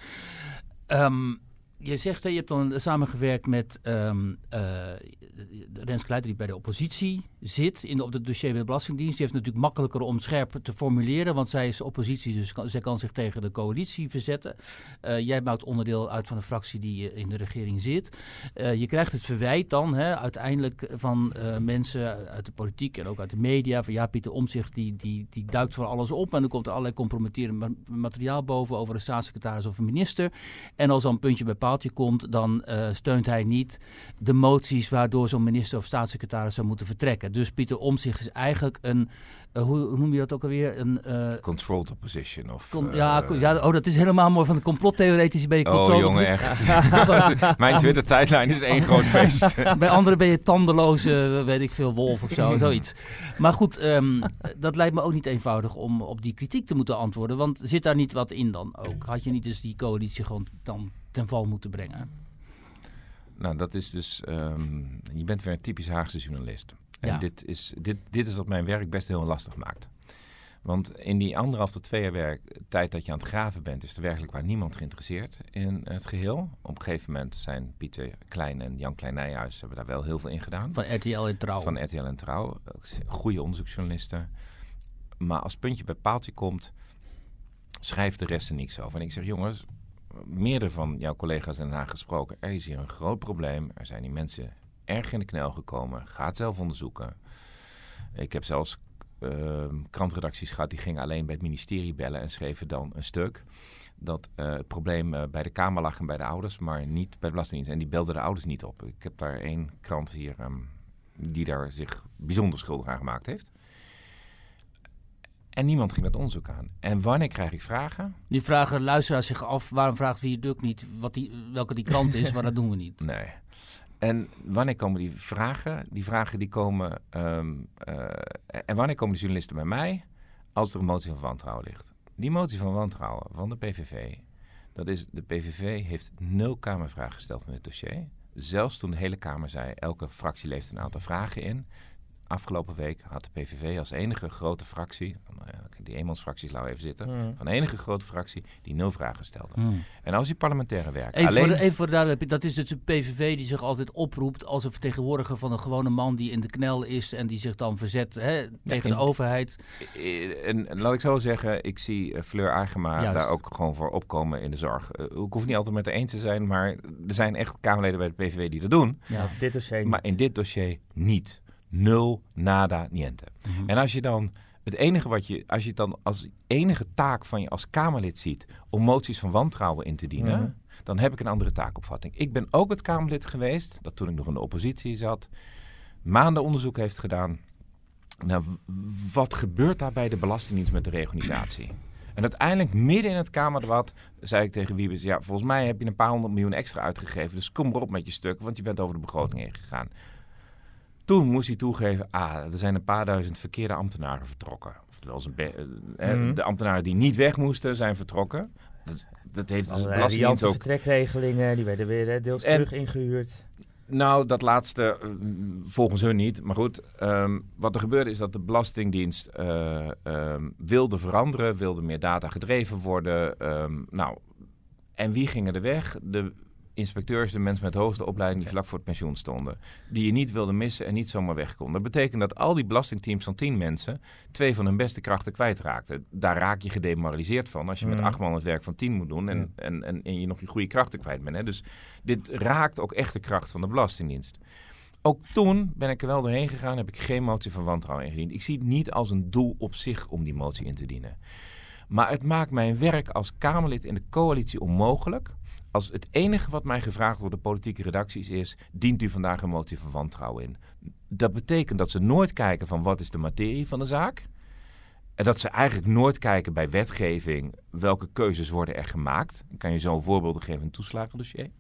Um, je zegt, hè, je hebt dan samengewerkt met um, uh, Renske Leijten die bij de oppositie zit in de, op het dossier bij de Belastingdienst. Die heeft natuurlijk makkelijker om scherp te formuleren, want zij is oppositie, dus kan, zij kan zich tegen de coalitie verzetten. Uh, jij maakt onderdeel uit van een fractie die in de regering zit. Uh, je krijgt het verwijt dan hè, uiteindelijk van uh, mensen uit de politiek en ook uit de media, van ja, Pieter Omtzigt die, die, die duikt van alles op en dan komt er allerlei compromitterend materiaal boven over een staatssecretaris of een minister. En als dan een puntje bij paaltje komt, dan uh, steunt hij niet de moties waardoor zo'n minister of staatssecretaris zou moeten vertrekken. Dus Pieter Omtzigt is eigenlijk een, uh, hoe, hoe noem je dat ook alweer? Een uh, controlled opposition. Of, con- uh, ja, ja, oh, dat is helemaal mooi van de complottheoretici ben je controlled. Oh jongen, echt. Mijn Twitter-tijdlijn is één groot feest. Bij anderen ben je tandeloze, weet ik veel, wolf of zo, zoiets. Maar goed, um, dat lijkt me ook niet eenvoudig om op die kritiek te moeten antwoorden, want zit daar niet wat in dan ook? Had je niet dus die coalitie gewoon dan ten val moeten brengen? Nou, dat is dus... Um, je bent weer een typisch Haagse journalist. En ja. dit, is, dit, dit is wat mijn werk best heel lastig maakt. Want in die anderhalf tot twee jaar werk, tijd dat je aan het graven bent, is er werkelijk waar niemand geïnteresseerd in het geheel. Op een gegeven moment zijn Pieter Klein en Jan Klein Nijhuis hebben daar wel heel veel in gedaan. Van R T L en Trouw. Van R T L en Trouw. Goede onderzoeksjournalisten. Maar als puntje bij paaltje komt, schrijft de rest er niks over. En ik zeg, jongens, meerdere van jouw collega's in Den Haag gesproken, er is hier een groot probleem. Er zijn die mensen erg in de knel gekomen. Ga het zelf onderzoeken. Ik heb zelfs uh, krantredacties gehad die gingen alleen bij het ministerie bellen en schreven dan een stuk. Dat uh, het probleem uh, bij de Kamer lag en bij de ouders, maar niet bij de Belastingdienst. En die belden de ouders niet op. Ik heb daar één krant hier um, die daar zich bijzonder schuldig aan gemaakt heeft. En niemand ging dat onderzoek aan. En wanneer krijg ik vragen? Die vragen luisteraars zich af, waarom vraagt Wierduk niet wat die, welke die krant is, maar dat doen we niet. Nee. En wanneer komen die vragen? Die vragen die komen... Um, uh, en wanneer komen de journalisten bij mij? Als er een motie van wantrouwen ligt. Die motie van wantrouwen van de P V V... dat is, de P V V heeft nul Kamervragen gesteld in dit dossier. Zelfs toen de hele Kamer zei, elke fractie levert een aantal vragen in. Afgelopen week had de P V V als enige grote fractie... die eenmansfracties laten we even zitten... Mm. van de enige grote fractie die nul vragen stelde. Mm. En als die parlementaire werk... Even, alleen... voor de, even voor de duidelijkheid, dat is dus de P V V die zich altijd oproept... als een vertegenwoordiger van een gewone man die in de knel is... en die zich dan verzet hè, tegen ja, de overheid. En, en laat ik zo zeggen, ik zie uh, Fleur Agema Juist. daar ook gewoon voor opkomen in de zorg. Uh, ik hoef niet altijd met haar eens te zijn... maar er zijn echt Kamerleden bij de P V V die dat doen. Ja, op dit dossier niet. Maar in dit dossier niet. Nul, nada, niente. Mm-hmm. En als je dan het enige wat je, als je dan als enige taak van je als Kamerlid ziet om moties van wantrouwen in te dienen, mm-hmm. dan heb ik een andere taakopvatting. Ik ben ook het Kamerlid geweest, dat toen ik nog in de oppositie zat, maanden onderzoek heeft gedaan. Nou, wat gebeurt daar bij de Belastingdienst met de reorganisatie? En uiteindelijk, midden in het Kamerdebat, zei ik tegen Wiebes, ja, volgens mij heb je een paar honderd miljoen extra uitgegeven, dus kom erop met je stuk, want je bent over de begroting heen gegaan. Toen moest hij toegeven, ah, er zijn een paar duizend verkeerde ambtenaren vertrokken. Oftewel, be- eh, mm. de ambtenaren die niet weg moesten, zijn vertrokken. Dat, dat heeft dus de Belastingdienst ook... vertrekregelingen, die werden weer deels en, terug ingehuurd. Nou, dat laatste volgens hun niet. Maar goed, um, wat er gebeurde is dat de Belastingdienst uh, um, wilde veranderen, wilde meer data gedreven worden. Um, nou, en wie gingen er weg? De inspecteurs, de mensen met de hoogste opleiding die vlak voor het pensioen stonden. Die je niet wilde missen en niet zomaar weg konden. Dat betekent dat al die belastingteams van tien mensen twee van hun beste krachten kwijtraakten. Daar raak je gedemoraliseerd van als je mm. met acht man het werk van tien moet doen en, mm. en, en, en je nog je goede krachten kwijt bent. Hè. Dus dit raakt ook echt de kracht van de Belastingdienst. Ook toen ben ik er wel doorheen gegaan, heb ik geen motie van wantrouwen ingediend. Ik zie het niet als een doel op zich om die motie in te dienen. Maar het maakt mijn werk als Kamerlid in de coalitie onmogelijk. Als het enige wat mij gevraagd wordt door de politieke redacties is, dient u vandaag een motie van wantrouwen in? Dat betekent dat ze nooit kijken van wat is de materie van de zaak. En dat ze eigenlijk nooit kijken bij wetgeving welke keuzes worden er gemaakt. Dan kan je zo voorbeelden geven in een toeslagendossier.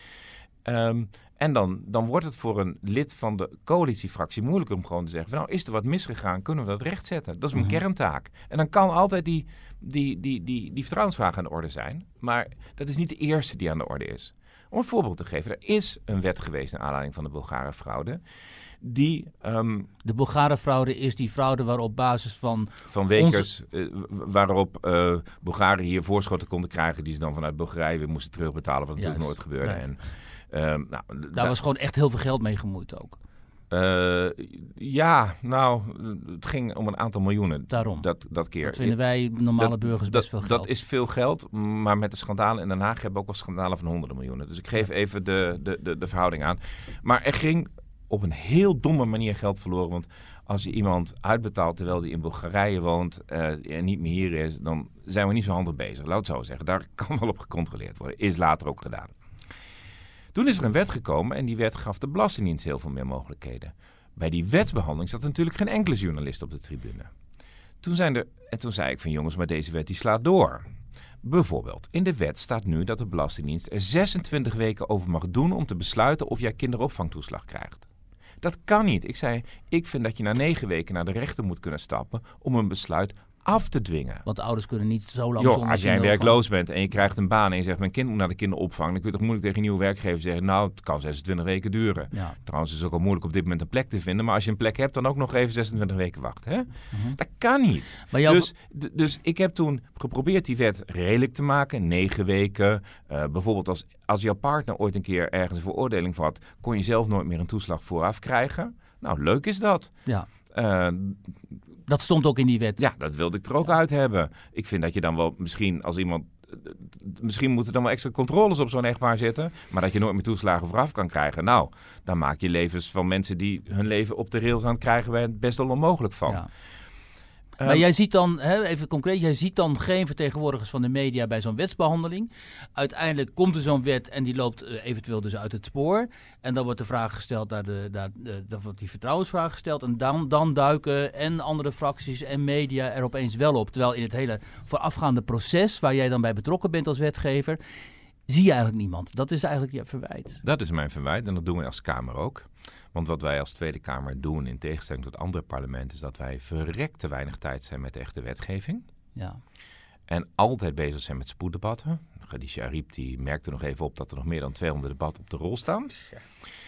Um, en dan, dan wordt het voor een lid van de coalitiefractie moeilijker om gewoon te zeggen van, nou, is er wat misgegaan, kunnen we dat rechtzetten? Dat is mijn mm-hmm. kerntaak. En dan kan altijd die, die, die, die, die vertrouwensvraag aan de orde zijn. Maar dat is niet de eerste die aan de orde is. Om een voorbeeld te geven, er is een wet geweest naar aanleiding van de Bulgare fraude. Die, um, de Bulgare fraude is die fraude waarop basis van... Van Wekers, onze... uh, waarop uh, Bulgaren hier voorschotten konden krijgen die ze dan vanuit Bulgarije weer moesten terugbetalen, wat natuurlijk nooit gebeurde. Nee. En, um, nou, Daar da- was gewoon echt heel veel geld mee gemoeid ook. Uh, ja, nou, het ging om een aantal miljoenen. Daarom. Dat, dat keer. Dat vinden wij normale dat, burgers dat, best veel geld. Dat is veel geld, maar met de schandalen in Den Haag hebben we ook wel schandalen van honderden miljoenen. Dus ik geef even de, de, de, de verhouding aan. Maar er ging op een heel domme manier geld verloren. Want als je iemand uitbetaalt terwijl die in Bulgarije woont uh, en niet meer hier is, dan zijn we niet zo handig bezig. Laat het zo zeggen. Daar kan wel op gecontroleerd worden. Is later ook gedaan. Toen is er een wet gekomen en die wet gaf de Belastingdienst heel veel meer mogelijkheden. Bij die wetsbehandeling zat natuurlijk geen enkele journalist op de tribune. Toen zijn er, en toen zei ik van jongens, maar deze wet die slaat door. Bijvoorbeeld, in de wet staat nu dat de Belastingdienst er zesentwintig weken over mag doen om te besluiten of jij kinderopvangtoeslag krijgt. Dat kan niet. Ik zei, ik vind dat je na negen weken naar de rechter moet kunnen stappen om een besluit af te dwingen. Want de ouders kunnen niet zo lang jo, zonder als jij werkloos bent en je krijgt een baan en je zegt mijn kind moet naar de kinderopvang, dan kun je toch moeilijk tegen een nieuwe werkgever zeggen, nou, het kan zesentwintig weken duren. Ja. Trouwens is het ook al moeilijk op dit moment een plek te vinden, maar als je een plek hebt, dan ook nog even zesentwintig weken wachten. Hè? Uh-huh. Dat kan niet. Maar jouw... dus, d- dus ik heb toen geprobeerd die wet redelijk te maken, negen weken. Uh, bijvoorbeeld als, als jouw partner ooit een keer ergens een veroordeling voor had, kon je zelf nooit meer een toeslag vooraf krijgen. Nou, leuk is dat. Ja. Uh, Dat stond ook in die wet. Ja, dat wilde ik er ook ja. uit hebben. Ik vind dat je dan wel misschien als iemand... Misschien moeten er dan wel extra controles op zo'n echtpaar zitten. Maar dat je nooit meer toeslagen vooraf kan krijgen. Nou, dan maak je levens van mensen die hun leven op de rails aan het krijgen bij het best wel onmogelijk van. Ja. Maar um, jij ziet dan, hè, even concreet, jij ziet dan geen vertegenwoordigers van de media bij zo'n wetsbehandeling. Uiteindelijk komt er zo'n wet en die loopt uh, eventueel dus uit het spoor. En dan wordt de vraag gesteld, naar de, naar, uh, dan wordt die vertrouwensvraag gesteld. En dan, dan duiken en andere fracties en media er opeens wel op. Terwijl in het hele voorafgaande proces, waar jij dan bij betrokken bent als wetgever, zie je eigenlijk niemand. Dat is eigenlijk je verwijt. Dat is mijn verwijt en dat doen we als Kamer ook. Want wat wij als Tweede Kamer doen, in tegenstelling tot andere parlementen, is dat wij verrekt te weinig tijd zijn met echte wetgeving. Ja. En altijd bezig zijn met spoeddebatten. Khadija Ariep die merkte nog even op dat er nog meer dan tweehonderd debatten op de rol staan. Ja.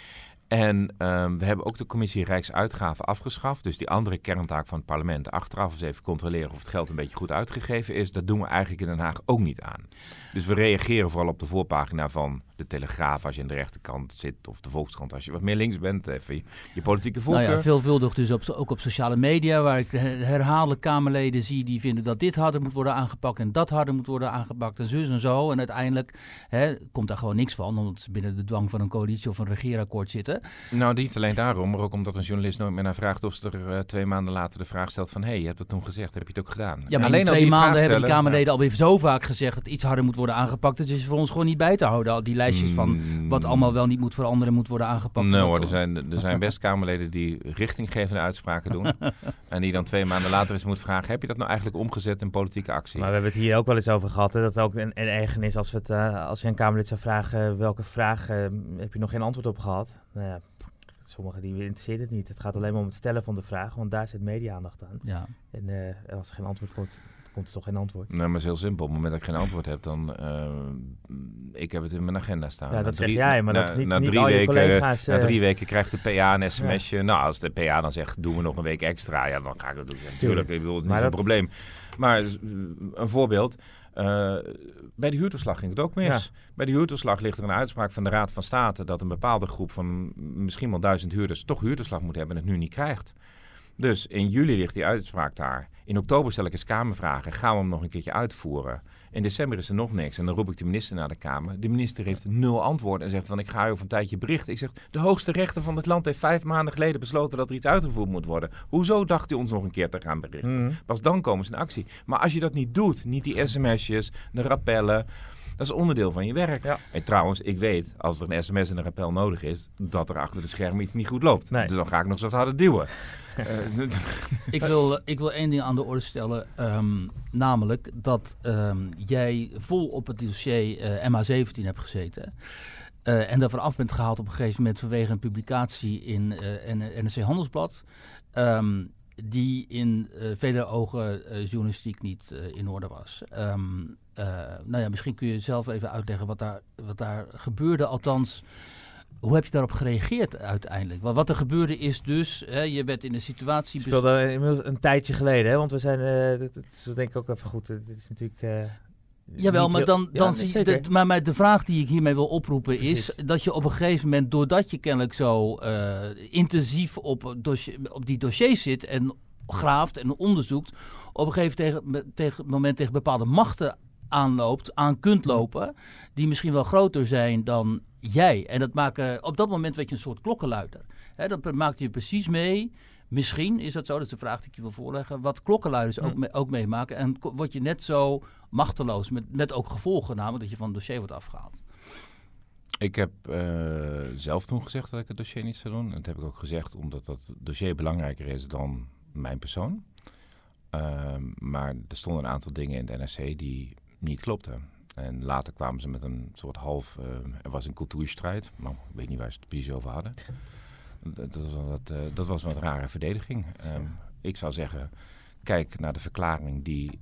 En um, we hebben ook de commissie Rijksuitgaven afgeschaft. Dus die andere kerntaak van het parlement, achteraf eens even controleren of het geld een beetje goed uitgegeven is. Dat doen we eigenlijk in Den Haag ook niet aan. Dus we reageren vooral op de voorpagina van de Telegraaf als je aan de rechterkant zit. Of de Volkskrant als je wat meer links bent. Even je, je politieke voorkeur. Nou ja, veelvuldig dus op, ook op sociale media, waar ik herhaaldelijk Kamerleden zie die vinden dat dit harder moet worden aangepakt en dat harder moet worden aangepakt en zus en zo. En uiteindelijk hè, komt daar gewoon niks van, omdat ze binnen de dwang van een coalitie of een regeerakkoord zitten. Nou, niet alleen daarom, maar ook omdat een journalist nooit meer naar vraagt of ze er uh, twee maanden later de vraag stelt van hé, hey, je hebt het toen gezegd, heb je het ook gedaan? Ja, maar alleen in twee maanden hebben die Kamerleden ja. alweer zo vaak gezegd dat iets harder moet worden aangepakt. Het is voor ons gewoon niet bij te houden, al die lijstjes van mm. wat allemaal wel niet moet veranderen, moet worden aangepakt. Nee hoor, er zijn, er zijn best Kamerleden die richtinggevende uitspraken doen en die dan twee maanden later eens moet vragen, heb je dat nou eigenlijk omgezet in politieke actie? Maar we hebben het hier ook wel eens over gehad, hè, dat het ook een, een ergernis als, we het, uh, als je een Kamerlid zou vragen welke vraag uh, heb je nog geen antwoord op gehad? Nou ja, sommigen die interesseert het niet. Het gaat alleen maar om het stellen van de vraag, want daar zit media-aandacht aan. Ja. En uh, als er geen antwoord komt, komt er toch geen antwoord. Nee, maar het is heel simpel. Op het moment dat ik geen antwoord heb, dan... Uh, ik heb het in mijn agenda staan. Ja, dat na zeg drie, jij, maar na, dat niet, na niet drie al je weken, collega's... Uh, na drie weken krijgt de P A een sms'je. Ja. Nou, als de P A dan zegt, doen we nog een week extra, ja, dan ga ik dat doen. Ja, natuurlijk, ik bedoel, het is maar niet dat... zo'n probleem. Maar een voorbeeld... Uh, bij de huurtoeslag ging het ook mis. Ja. Bij de huurtoeslag ligt er een uitspraak van de Raad van State dat een bepaalde groep van misschien wel duizend huurders toch huurtoeslag moet hebben en het nu niet krijgt. Dus in juli ligt die uitspraak daar. In oktober stel ik eens Kamervragen. Gaan we hem nog een keertje uitvoeren? In december is er nog niks. En dan roep ik de minister naar de Kamer. De minister heeft nul antwoord en zegt van ik ga u over een tijdje berichten. Ik zeg, de hoogste rechter van het land heeft vijf maanden geleden besloten dat er iets uitgevoerd moet worden. Hoezo dacht u ons nog een keer te gaan berichten? Mm. Pas dan komen ze in actie. Maar als je dat niet doet, niet die sms'jes, de rappellen... Dat is onderdeel van je werk. Ja. En trouwens, ik weet, als er een sms en een rappel nodig is, dat er achter de schermen iets niet goed loopt. Nee. Dus dan ga ik nog zo harder duwen. uh, ik, wil, ik wil één ding aan de orde stellen. Um, namelijk dat um, jij vol op het dossier uh, M H zeventien hebt gezeten. Uh, en daarvan af bent gehaald op een gegeven moment vanwege een publicatie in uh, N R C Handelsblad. Um, die in uh, vele ogen uh, journalistiek niet uh, in orde was. Um, uh, nou ja, misschien kun je zelf even uitleggen wat daar, wat daar gebeurde. Althans, hoe heb je daarop gereageerd uiteindelijk? Want wat er gebeurde is dus, hè, je werd in een situatie... Het speelde inmiddels een tijdje geleden, hè? Want we zijn, uh, dat, dat is denk ik ook even goed, dit is natuurlijk... Uh... Jawel, maar dan, dan ja, zie je. Maar, maar de vraag die ik hiermee wil oproepen Precies. is dat je op een gegeven moment, doordat je kennelijk zo uh, intensief op, dossier, op die dossiers zit en graaft en onderzoekt, op een gegeven tegen, tegen, moment tegen bepaalde machten aanloopt, aan kunt lopen, die misschien wel groter zijn dan jij. En dat maken, op dat moment werd je een soort klokkenluider. Hè, dat maakt je precies mee. Misschien is dat zo, dat is de vraag die ik je wil voorleggen, wat klokkenluiders ook, me, ook meemaken. En word je net zo machteloos, met, met ook gevolgen, namelijk dat je van het dossier wordt afgehaald. Ik heb uh, zelf toen gezegd dat ik het dossier niet zou doen. En dat heb ik ook gezegd omdat dat dossier belangrijker is dan mijn persoon. Uh, maar er stonden een aantal dingen in de N R C die niet klopten. En later kwamen ze met een soort half... Uh, er was een cultuurstrijd, maar ik weet niet waar ze het precies over hadden. Dat was een wat, uh, dat was een wat rare verdediging. Um, ik zou zeggen, kijk naar de verklaring die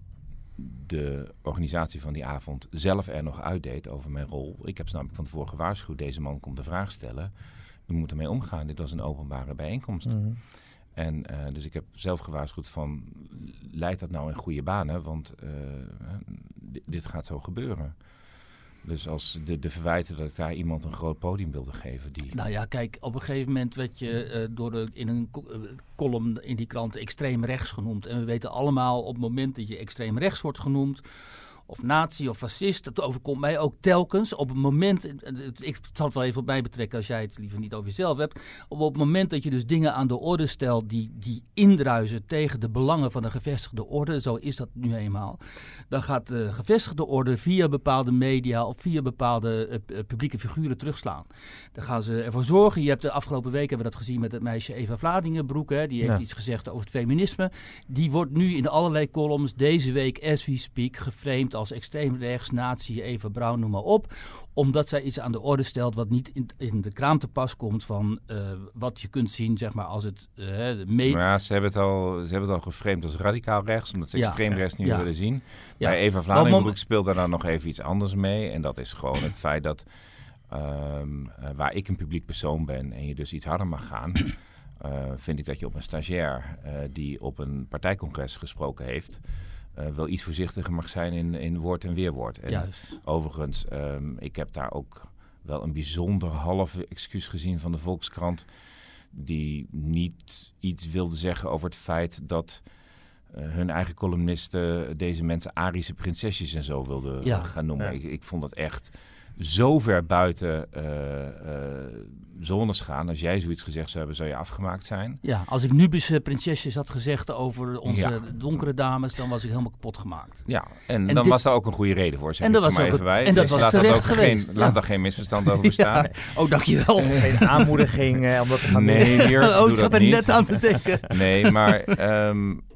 de organisatie van die avond zelf er nog uitdeed over mijn rol. Ik heb namelijk van tevoren gewaarschuwd, deze man komt de vraag stellen. U moet ermee omgaan, dit was een openbare bijeenkomst. Mm-hmm. En uh, dus ik heb zelf gewaarschuwd van, leidt dat nou in goede banen? Want uh, d- dit gaat zo gebeuren. Dus als de, de verwijten dat ik daar iemand een groot podium wilde geven. Die... Nou ja, kijk, op een gegeven moment werd je uh, door de, in een uh, column in die krant extreem rechts genoemd. En we weten allemaal op het moment dat je extreem rechts wordt genoemd, of nazi of fascist. Dat overkomt mij ook telkens. Op het moment, ik zal het wel even op mij betrekken als jij het liever niet over jezelf hebt. Op het moment dat je dus dingen aan de orde stelt die, die indruisen tegen de belangen van de gevestigde orde, zo is dat nu eenmaal, dan gaat de gevestigde orde via bepaalde media of via bepaalde uh, publieke figuren terugslaan. Dan gaan ze ervoor zorgen. Je hebt de afgelopen week hebben we dat gezien met het meisje Eva Vladingenbroek. Hè, die heeft ja. iets gezegd over het feminisme. Die wordt nu in allerlei columns deze week, as we speak, geframed als extreemrechts, nazi, Eva Braun, noem maar op. Omdat zij iets aan de orde stelt wat niet in, in de kraam te pas komt van uh, wat je kunt zien, zeg maar, als het uh, mee... Ja, ze hebben het al, ze hebben het al geframed als radicaal rechts, omdat ze ja. extreem rechts niet ja. willen zien. Ja. Bij Eva Vladingenbroek speelt daar dan nog even iets anders mee. En dat is gewoon het feit dat um, uh, waar ik een publiek persoon ben en je dus iets harder mag gaan, uh, vind ik dat je op een stagiair uh, die op een partijcongres gesproken heeft, Uh, wel iets voorzichtiger mag zijn in, in woord en weerwoord. En Juist. Overigens, um, ik heb daar ook wel een bijzonder halve excuus gezien van de Volkskrant, die niet iets wilde zeggen over het feit dat uh, hun eigen columnisten deze mensen Arische prinsesjes en zo wilden ja. gaan noemen. Ja. Ik, ik vond dat echt zo ver buiten uh, uh, zones gaan. Als jij zoiets gezegd zou hebben, zou je afgemaakt zijn. Ja, als ik Nubis uh, prinsesjes had gezegd over onze ja. donkere dames, dan was ik helemaal kapot gemaakt. Ja, en, en dan dit... was daar ook een goede reden voor. Zeg en dat was ook even bij. En dat dus was laat terecht dat geweest. Geen, ja. Laat daar geen misverstand over bestaan. Ja. Oh, dankjewel. Geen aanmoediging uh, om dat te gaan nee, doen. Meer, oh, ik zat er niet. net aan te denken. Nee, maar um, uh,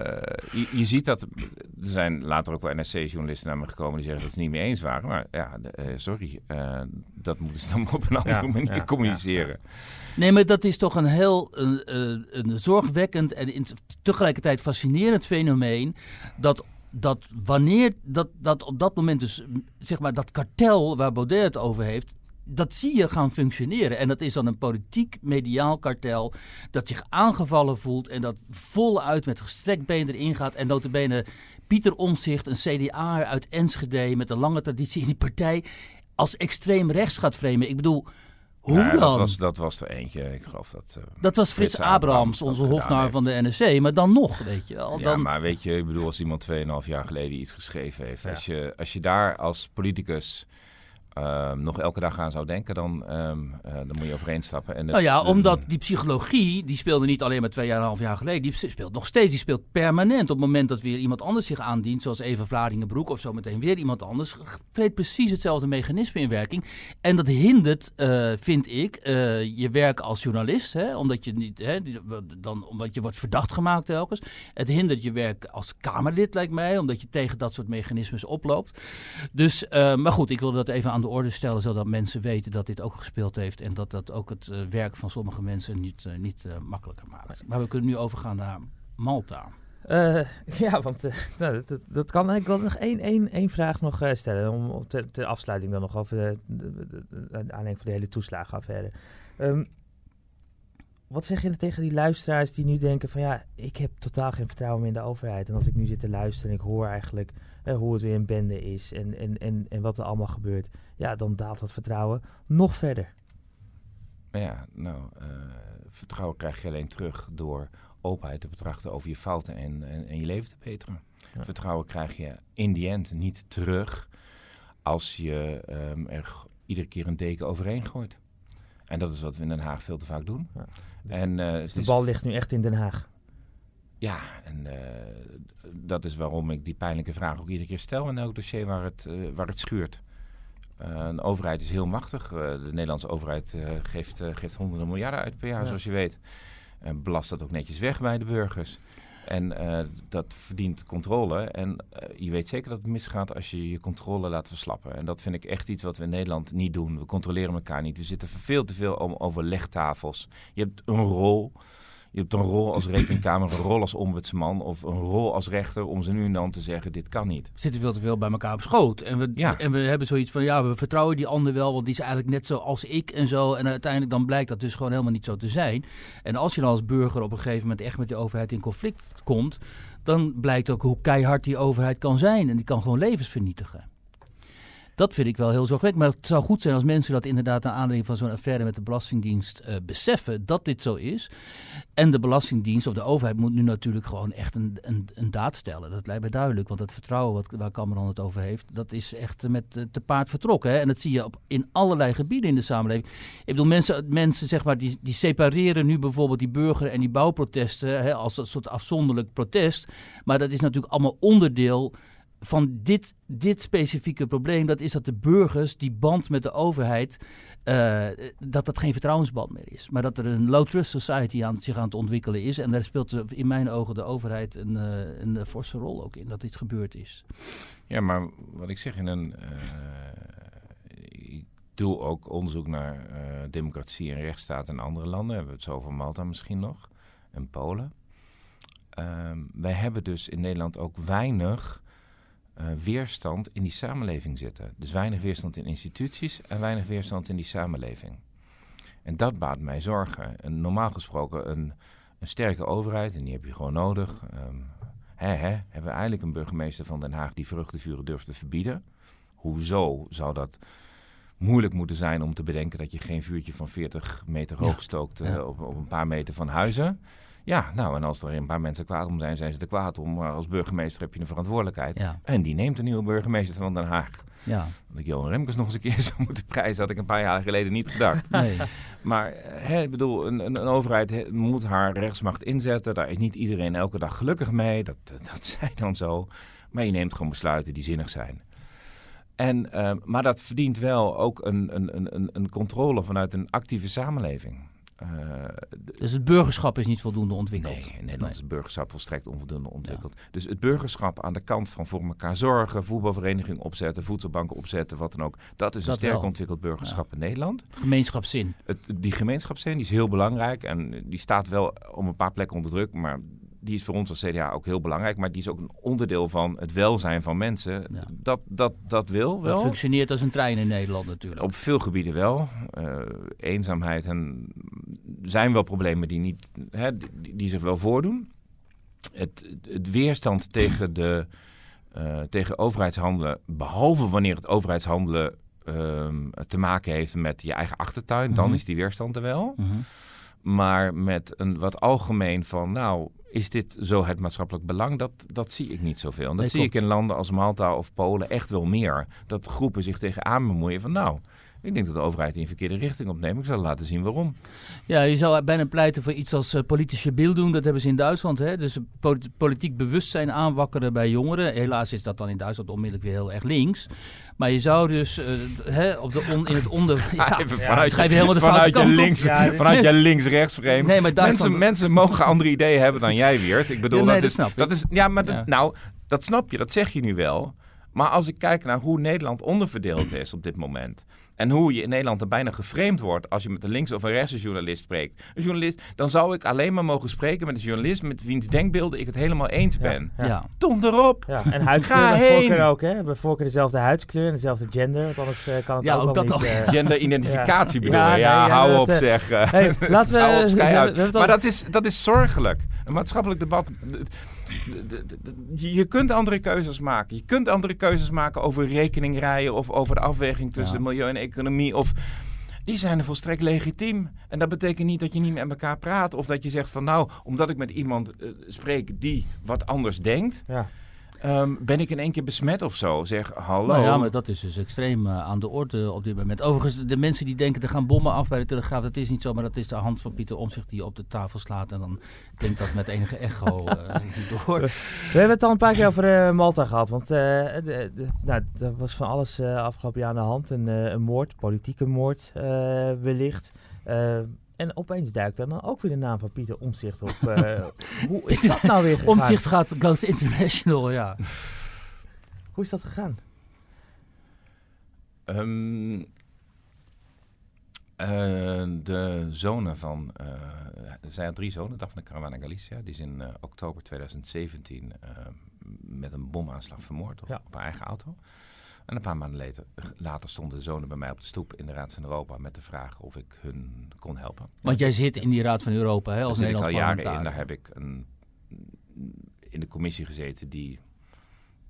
je, je ziet dat... Er zijn later ook wel N R C-journalisten naar me gekomen die zeggen dat ze het niet mee eens waren. Maar ja, de, uh, sorry, uh, dat moeten ze dan op een andere ja, manier ja, communiceren. Ja, ja. Nee, maar dat is toch een heel een, een, een zorgwekkend en in, tegelijkertijd fascinerend fenomeen. Dat, dat wanneer dat, dat op dat moment dus, zeg maar, dat kartel waar Baudet het over heeft, dat zie je gaan functioneren. En dat is dan een politiek-mediaal kartel dat zich aangevallen voelt en dat voluit met gestrekt been erin gaat. En nota bene Pieter Omtzigt, een C D A'er uit Enschede met een lange traditie in die partij, als extreem rechts gaat framen. Ik bedoel, hoe ja, dan? Dat was, dat was er eentje, ik geloof dat... Uh, dat was Frits, Frits Abrahams, onze hofnar van de N R C. Maar dan nog, weet je wel. Dan... Ja, maar weet je, ik bedoel, als iemand tweeënhalf jaar geleden iets geschreven heeft. Ja. Als, je, als je daar als politicus Uh, nog elke dag aan zou denken, dan, um, uh, dan moet je overheen stappen. En het, nou ja, de, omdat die psychologie, die speelde niet alleen maar twee jaar en een half jaar geleden, die speelt nog steeds, die speelt permanent. Op het moment dat weer iemand anders zich aandient, zoals Eva Vladingenbroek of zo meteen weer iemand anders, treedt precies hetzelfde mechanisme in werking. En dat hindert, uh, vind ik, uh, je werk als journalist, hè, omdat je niet, hè, dan, omdat je wordt verdacht gemaakt telkens. Het hindert je werk als Kamerlid, lijkt mij, omdat je tegen dat soort mechanismes oploopt. Dus, uh, maar goed, ik wil dat even aan de orde stellen, zodat mensen weten dat dit ook gespeeld heeft en dat dat ook het uh, werk van sommige mensen niet, uh, niet uh, makkelijker maakt. Maar we kunnen nu overgaan naar Malta. Uh, ja, want uh, nou, dat, dat, dat kan. Ik wil nog één, één, één vraag nog uh, stellen, om, om ter, ter afsluiting dan nog over de, de, de, de, de aanleiding van de hele toeslagenaffaire. Um, Wat zeg je tegen die luisteraars die nu denken van ja, ik heb totaal geen vertrouwen meer in de overheid. En als ik nu zit te luisteren en ik hoor eigenlijk eh, hoe het weer een bende is en, en, en, en wat er allemaal gebeurt. Ja, dan daalt dat vertrouwen nog verder. Ja, nou, uh, vertrouwen krijg je alleen terug door openheid te betrachten over je fouten en, en, en je leven te beteren. Ja. Vertrouwen krijg je in the end niet terug als je um, er iedere keer een deken overheen gooit. En dat is wat we in Den Haag veel te vaak doen. Ja, dus en, uh, dus de bal ligt nu echt in Den Haag. Ja, en uh, dat is waarom ik die pijnlijke vraag ook iedere keer stel in elk dossier waar het, uh, waar het schuurt. Uh, een overheid is heel machtig. Uh, de Nederlandse overheid uh, geeft, uh, geeft honderden miljarden uit per jaar, ja. zoals je weet. En belast dat ook netjes weg bij de burgers. En uh, dat verdient controle. En uh, je weet zeker dat het misgaat als je je controle laat verslappen. En dat vind ik echt iets wat we in Nederland niet doen. We controleren elkaar niet. We zitten veel te veel om overlegtafels. Je hebt een rol. Je hebt een rol als rekenkamer, een rol als ombudsman of een rol als rechter om ze nu en dan te zeggen, dit kan niet. We zitten veel te veel bij elkaar op schoot. En we, ja. en we hebben zoiets van, ja, we vertrouwen die ander wel, want die is eigenlijk net zo als ik en zo. En uiteindelijk dan blijkt dat dus gewoon helemaal niet zo te zijn. En als je dan als burger op een gegeven moment echt met de overheid in conflict komt, dan blijkt ook hoe keihard die overheid kan zijn. En die kan gewoon levens vernietigen. Dat vind ik wel heel zorgwekkend. Maar het zou goed zijn als mensen dat inderdaad naar aanleiding van zo'n affaire met de Belastingdienst uh, beseffen dat dit zo is. En de Belastingdienst of de overheid moet nu natuurlijk gewoon echt een, een, een daad stellen. Dat lijkt mij duidelijk, want het vertrouwen wat, waar Cameron het over heeft, dat is echt met uh, te paard vertrokken. Hè? En dat zie je op, in allerlei gebieden in de samenleving. Ik bedoel, mensen, mensen zeg maar, die, die separeren nu bijvoorbeeld die burger- en die bouwprotesten hè, als een soort afzonderlijk protest. Maar dat is natuurlijk allemaal onderdeel van dit, dit specifieke probleem. Dat is dat de burgers, die band met de overheid, uh, dat dat geen vertrouwensband meer is. Maar dat er een low trust society aan, zich aan het ontwikkelen is. En daar speelt in mijn ogen de overheid een, uh, een forse rol ook in, dat dit gebeurd is. Ja, maar wat ik zeg in een... Uh, ik doe ook onderzoek naar uh, democratie en rechtsstaat in andere landen. We hebben het zo over Malta misschien nog. En Polen. Uh, wij hebben dus in Nederland ook weinig uh, weerstand in die samenleving zitten. Dus weinig weerstand in instituties en weinig weerstand in die samenleving. En dat baart mij zorgen. En normaal gesproken een, een sterke overheid, en die heb je gewoon nodig. Um, hè, hè, hebben we eigenlijk een burgemeester van Den Haag die vruchtenvuren durft te verbieden. Hoezo zou dat moeilijk moeten zijn om te bedenken dat je geen vuurtje van veertig meter hoog ja. stookt uh, ja. op, op een paar meter van huizen? Ja, nou, en als er een paar mensen kwaad om zijn, zijn ze er kwaad om. Maar als burgemeester heb je een verantwoordelijkheid. Ja. En die neemt een nieuwe burgemeester van Den Haag. Ja. Dat ik Johan Remkes nog eens een keer zou moeten prijzen, had ik een paar jaar geleden niet gedacht. Nee. Maar hè, ik bedoel, een, een, een overheid he, moet haar rechtsmacht inzetten. Daar is niet iedereen elke dag gelukkig mee. Dat, dat zij dan zo. Maar je neemt gewoon besluiten die zinnig zijn. En, uh, maar dat verdient wel ook een, een, een, een controle vanuit een actieve samenleving. Uh, dus het burgerschap is niet voldoende ontwikkeld? Nee, in Nederland nee. is het burgerschap volstrekt onvoldoende ontwikkeld. Ja. Dus het burgerschap aan de kant van voor elkaar zorgen, voetbalvereniging opzetten, voedselbanken opzetten, wat dan ook. Dat is dat een sterk wel. ontwikkeld burgerschap ja. in Nederland. Gemeenschapszin. Het, die gemeenschapszin die is heel belangrijk en die staat wel op een paar plekken onder druk, maar die is voor ons als C D A ook heel belangrijk, maar die is ook een onderdeel van het welzijn van mensen. Ja. Dat, dat, dat wil wel. Dat functioneert als een trein in Nederland natuurlijk. Op veel gebieden wel. Uh, eenzaamheid en zijn wel problemen die, niet, hè, die, die zich wel voordoen. Het, het weerstand tegen, de, uh, tegen overheidshandelen, behalve wanneer het overheidshandelen uh, te maken heeft met je eigen achtertuin, mm-hmm. dan is die weerstand er wel. Mm-hmm. Maar met een wat algemeen van, nou, is dit zo het maatschappelijk belang? Dat, dat zie ik niet zoveel. En dat nee, zie klopt. ik in landen als Malta of Polen echt wel meer. Dat groepen zich tegenaan bemoeien van, nou, ik denk dat de overheid die een verkeerde richting opneemt. Ik zal laten zien waarom. Ja, je zou bijna pleiten voor iets als uh, politische beelddoen. Dat hebben ze in Duitsland. Hè? Dus polit- politiek bewustzijn aanwakkeren bij jongeren. Helaas is dat dan in Duitsland onmiddellijk weer heel erg links. Maar je zou dus uh, hè, op de on, in het onder... Ja, ja, vanuit je, helemaal de vanuit je links, ja, vanuit je links-rechts frame. Nee, maar Duitsland... mensen, mensen mogen andere ideeën hebben dan jij, Weert. Ik bedoel, ja, nee, dat, dat, is, snap dat is... Ja, maar dat, ja. nou, dat snap je. Dat zeg je nu wel. Maar als ik kijk naar hoe Nederland onderverdeeld is op dit moment. En hoe je in Nederland er bijna geframed wordt als je met een links- of een rechtse journalist spreekt. Een journalist, dan zou ik alleen maar mogen spreken met een journalist met wiens denkbeelden ik het helemaal eens ben. Ja, ja. Tom erop. Ja, en huidskleur bij voorkeur ook, hè? Bij voorkeur dezelfde huidskleur en dezelfde gender. Want anders uh, kan het ja, ook, ook dat niet. Uh... Gender-identificatie bedoel je? Ja, ja, nee, ja, hou dat, op uh, zeg. Hey, laten we... op, we, we, we maar dat is, dat is zorgelijk. Een maatschappelijk debat... De, de, de, de, je kunt andere keuzes maken. Je kunt andere keuzes maken over rekeningrijden of over de afweging tussen ja. milieu en economie. Of, die zijn er volstrekt legitiem. En dat betekent niet dat je niet met elkaar praat. Of dat je zegt van nou, omdat ik met iemand uh, spreek die wat anders denkt... Ja. Um, ben ik in één keer besmet of zo? Zeg, hallo. Nou ja, maar dat is dus extreem uh, aan de orde op dit moment. Overigens, de mensen die denken, er gaan bommen af bij de Telegraaf, dat is niet zo, maar dat is de hand van Pieter Omtzigt die op de tafel slaat en dan klinkt dat met enige echo uh, door. We hebben het al een paar keer over uh, Malta gehad, want uh, de, de, nou, er was van alles uh, afgelopen jaar aan de hand. Een, uh, een moord, politieke moord uh, wellicht. Uh, En opeens duikt dan ook weer de naam van Pieter Omtzigt op. Uh, hoe is dat nou weer gegaan? Omtzigt gaat goes international, ja. Hoe is dat gegaan? Um, uh, de zonen van... Uh, er zijn drie zonen, Daphne Caruana Galizia. Die is in uh, oktober tweeduizend zeventien uh, met een bomaanslag vermoord op, ja. op haar eigen auto. En een paar maanden later, later stonden de zonen bij mij op de stoep in de Raad van Europa met de vraag of ik hun kon helpen. Want jij zit in die Raad van Europa, hè, als daar Nederlands parlementariër. parlementariër. Daar heb ik een, in de commissie gezeten die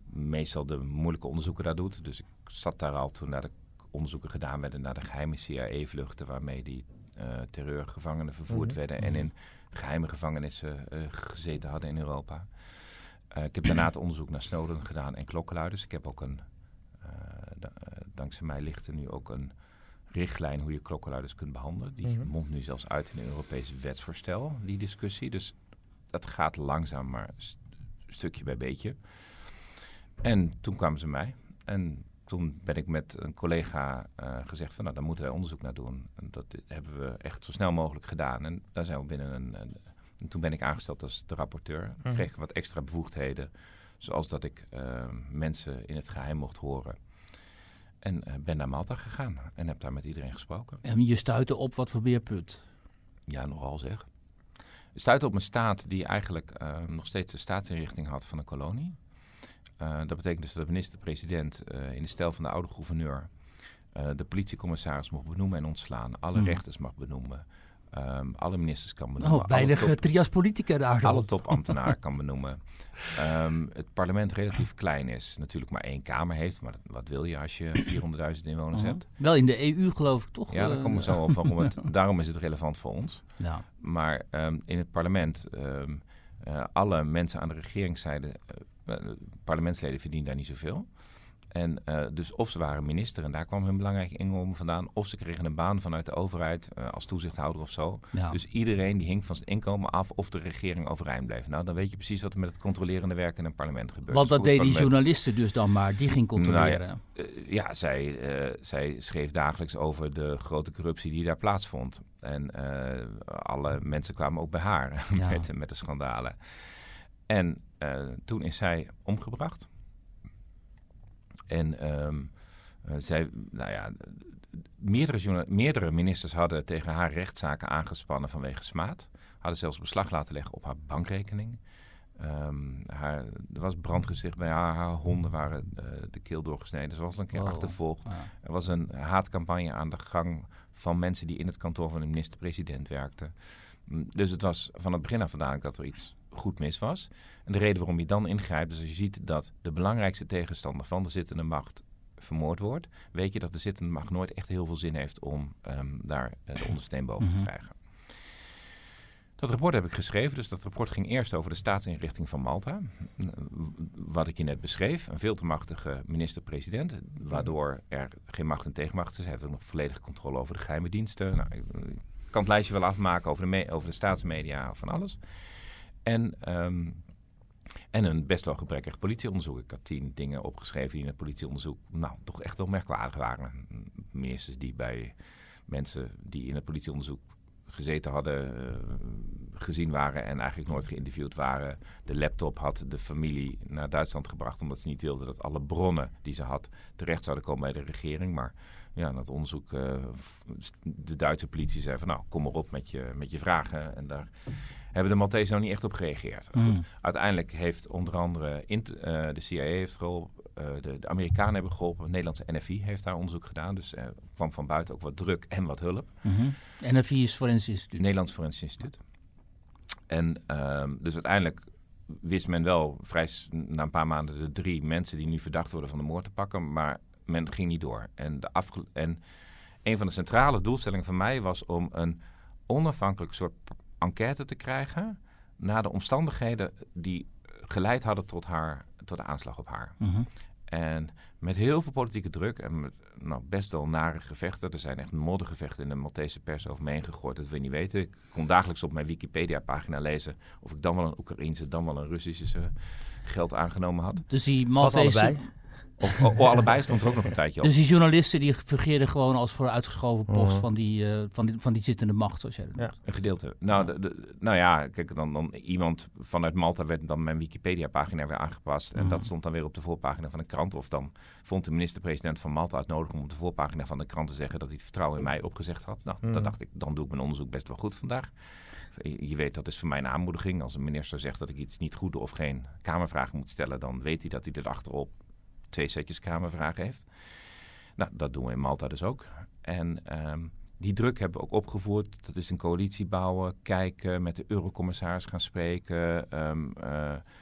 meestal de moeilijke onderzoeken daar doet. Dus ik zat daar al toen naar de onderzoeken gedaan werden naar de geheime C I A-vluchten waarmee die uh, terreurgevangenen vervoerd mm-hmm. werden en in geheime gevangenissen uh, gezeten hadden in Europa. Uh, ik heb daarna het onderzoek naar Snowden gedaan en klokkenluiders. Ik heb ook een, uh, da- uh, dankzij mij ligt er nu ook een richtlijn hoe je klokkenluiders kunt behandelen. Die mm-hmm. mondt nu zelfs uit in een Europees wetsvoorstel, die discussie. Dus dat gaat langzaam, maar st- stukje bij beetje. En toen kwamen ze mij. En toen ben ik met een collega uh, gezegd van, nou, daar moeten wij onderzoek naar doen. En dat hebben we echt zo snel mogelijk gedaan. En daar zijn we binnen een... een en toen ben ik aangesteld als de rapporteur. Mm-hmm. Kreeg ik wat extra bevoegdheden, zoals dat ik uh, mensen in het geheim mocht horen. En uh, ben naar Malta gegaan en heb daar met iedereen gesproken. En je stuitte op wat voor beerput? Ja, nogal zeg. Ik stuitte op een staat die eigenlijk uh, nog steeds de staatsinrichting had van een kolonie. Uh, dat betekent dus dat de minister-president uh, in de stijl van de oude gouverneur uh, de politiecommissaris mag benoemen en ontslaan. Alle mm. rechters mag benoemen. Um, alle ministers kan benoemen. Oh, weinig top, trias politica daar. Alle topambtenaren kan benoemen. Um, het parlement relatief klein is. Natuurlijk maar één kamer heeft. Maar dat, wat wil je als je vierhonderdduizend inwoners uh-huh. hebt? Wel in de E U geloof ik toch? Ja, daar komen we zo op. Waarom het, daarom is het relevant voor ons. Ja. Maar um, in het parlement... Um, uh, alle mensen aan de regeringszijde... Uh, parlementsleden verdienen daar niet zoveel. En uh, dus of ze waren minister en daar kwam hun belangrijke inkomen vandaan, of ze kregen een baan vanuit de overheid uh, als toezichthouder of zo. Ja. Dus iedereen die hing van zijn inkomen af of de regering overeind bleef. Nou, dan weet je precies wat er met het controlerende werk in een parlement gebeurt. Want dat deden die journalisten dus dan maar, die ging controleren. Nou ja, uh, ja zij, uh, zij schreef dagelijks over de grote corruptie die daar plaatsvond. En uh, alle mensen kwamen ook bij haar ja. met, met de schandalen. En uh, toen is zij omgebracht. En um, uh, zij, nou ja, meerdere, journa- meerdere ministers hadden tegen haar rechtszaken aangespannen vanwege smaad. Hadden zelfs beslag laten leggen op haar bankrekening. Um, haar, er was brand gesticht bij haar, haar honden waren uh, de keel doorgesneden. Ze was een keer oh, achtervolgd. Ja. Er was een haatcampagne aan de gang van mensen die in het kantoor van de minister-president werkten. Dus het was van het begin af vandaan dat er iets goed mis was. En de reden waarom je dan ingrijpt, is als je ziet dat de belangrijkste tegenstander van de zittende macht vermoord wordt, weet je dat de zittende macht nooit echt heel veel zin heeft om um, daar uh, de ondersteen boven mm-hmm. te krijgen. Dat rapport heb ik geschreven, dus dat rapport ging eerst over de staatsinrichting van Malta. Wat ik je net beschreef, een veel te machtige minister-president, waardoor er geen macht en tegenmacht is. Hij heeft ook nog volledige controle over de geheime diensten. Nou, ik kan het lijstje wel afmaken over de, me- over de staatsmedia, van alles. En, um, en een best wel gebrekkig politieonderzoek. Ik had tien dingen opgeschreven die in het politieonderzoek nou, toch echt wel merkwaardig waren. Ministers die bij mensen die in het politieonderzoek gezeten hadden, uh, gezien waren en eigenlijk nooit geïnterviewd waren. De laptop had de familie naar Duitsland gebracht omdat ze niet wilden dat alle bronnen die ze had terecht zouden komen bij de regering. Maar ja, dat onderzoek, uh, de Duitse politie zei van nou, kom maar op met je, met je vragen. En daar hebben de Maltezen nog niet echt op gereageerd. Mm. Goed, uiteindelijk heeft onder andere int, uh, de C I A heeft geholpen, uh, de, de Amerikanen hebben geholpen, het Nederlandse N F I heeft daar onderzoek gedaan. Dus er uh, kwam van buiten ook wat druk en wat hulp. Mm-hmm. N F I is Forensisch Instituut. Nederlands Forensisch Instituut. En um, dus uiteindelijk wist men wel vrij na een paar maanden de drie mensen die nu verdacht worden van de moord te pakken, maar men ging niet door. En, de afge- en een van de centrale doelstellingen van mij was om een onafhankelijk soort enquête te krijgen naar de omstandigheden die geleid hadden tot, haar, tot de aanslag op haar. Mm-hmm. En met heel veel politieke druk en met nou, best wel nare gevechten. Er zijn echt moddergevechten in de Maltese pers over me heen gegooid. Dat wil je niet weten. Ik kon dagelijks op mijn Wikipedia-pagina lezen of ik dan wel een Oekraïense, dan wel een Russische uh, geld aangenomen had. Dus die Maltese... Of, of, of allebei stond er ook nog een tijdje op. Dus die journalisten die fungeerden gewoon als voor uitgeschoven post oh. van, die, uh, van, die, van die zittende macht, zoals jij dat ja. Een gedeelte. Nou, de, de, nou ja, kijk, dan, dan iemand vanuit Malta werd dan mijn Wikipedia-pagina weer aangepast. En mm. dat stond dan weer op de voorpagina van de krant. Of dan vond de minister-president van Malta het nodig om op de voorpagina van de krant te zeggen dat hij het vertrouwen in mij opgezegd had. Nou, mm. dan dacht ik, dan doe ik mijn onderzoek best wel goed vandaag. Je weet, dat is voor mij een aanmoediging. Als een minister zegt dat ik iets niet goed doe of geen kamervragen moet stellen, dan weet hij dat hij er achterop twee setjes kamervragen heeft. Nou, dat doen we in Malta dus ook. En um, die druk hebben we ook opgevoerd. Dat is een coalitie bouwen, kijken, met de eurocommissaris gaan spreken. Um, uh,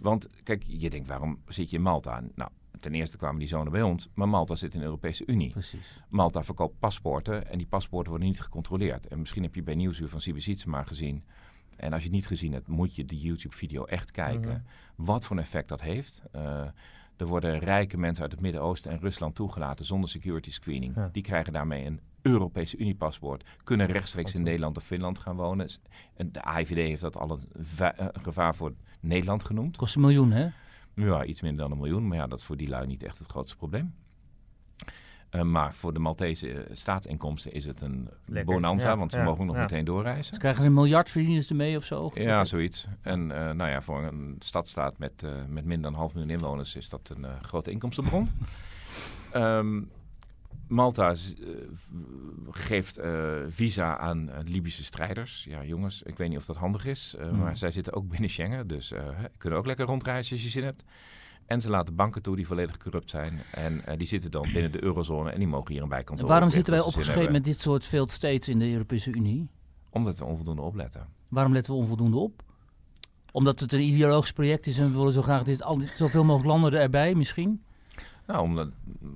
Want kijk, je denkt, waarom zit je in Malta? Nou, ten eerste kwamen die zonen bij ons, maar Malta zit in de Europese Unie. Precies. Malta verkoopt paspoorten en die paspoorten worden niet gecontroleerd. En misschien heb je bij Nieuwsuur van Siebe Sietsema gezien. En als je het niet gezien hebt, moet je die YouTube-video echt kijken. Mm-hmm. Wat voor een effect dat heeft. Uh, er worden rijke mensen uit het Midden-Oosten en Rusland toegelaten zonder security screening. Ja. Die krijgen daarmee een Europese Unie-paspoort. Kunnen rechtstreeks in Nederland of Finland gaan wonen. En de A I V D heeft dat al een va- uh, gevaar voor Nederland genoemd. Kost een miljoen, hè? Ja, iets minder dan een miljoen. Maar ja, dat is voor die lui niet echt het grootste probleem. Uh, maar voor de Maltese uh, staatsinkomsten is het een Lekker. bonanza, ja, want ze ja, mogen nog ja. meteen doorreizen. Ze krijgen een miljard verdieners ermee of zo? Ja, zoiets. En uh, nou ja, voor een stadstaat met, uh, met minder dan een half miljoen inwoners is dat een uh, grote inkomstenbron. um, Malta uh, geeft uh, visa aan uh, Libische strijders. Ja, jongens, ik weet niet of dat handig is, uh, hmm. maar zij zitten ook binnen Schengen, dus uh, kunnen ook lekker rondreizen als je zin hebt. En ze laten banken toe die volledig corrupt zijn. En uh, die zitten dan binnen de eurozone en die mogen hier een bijkantoor. Waarom zitten wij opgeschreven met dit soort failed states in de Europese Unie? Omdat we onvoldoende opletten. Waarom letten we onvoldoende op? Omdat het een ideologisch project is en we willen zo graag dit, al, dit, zoveel mogelijk landen erbij misschien? Nou, omdat,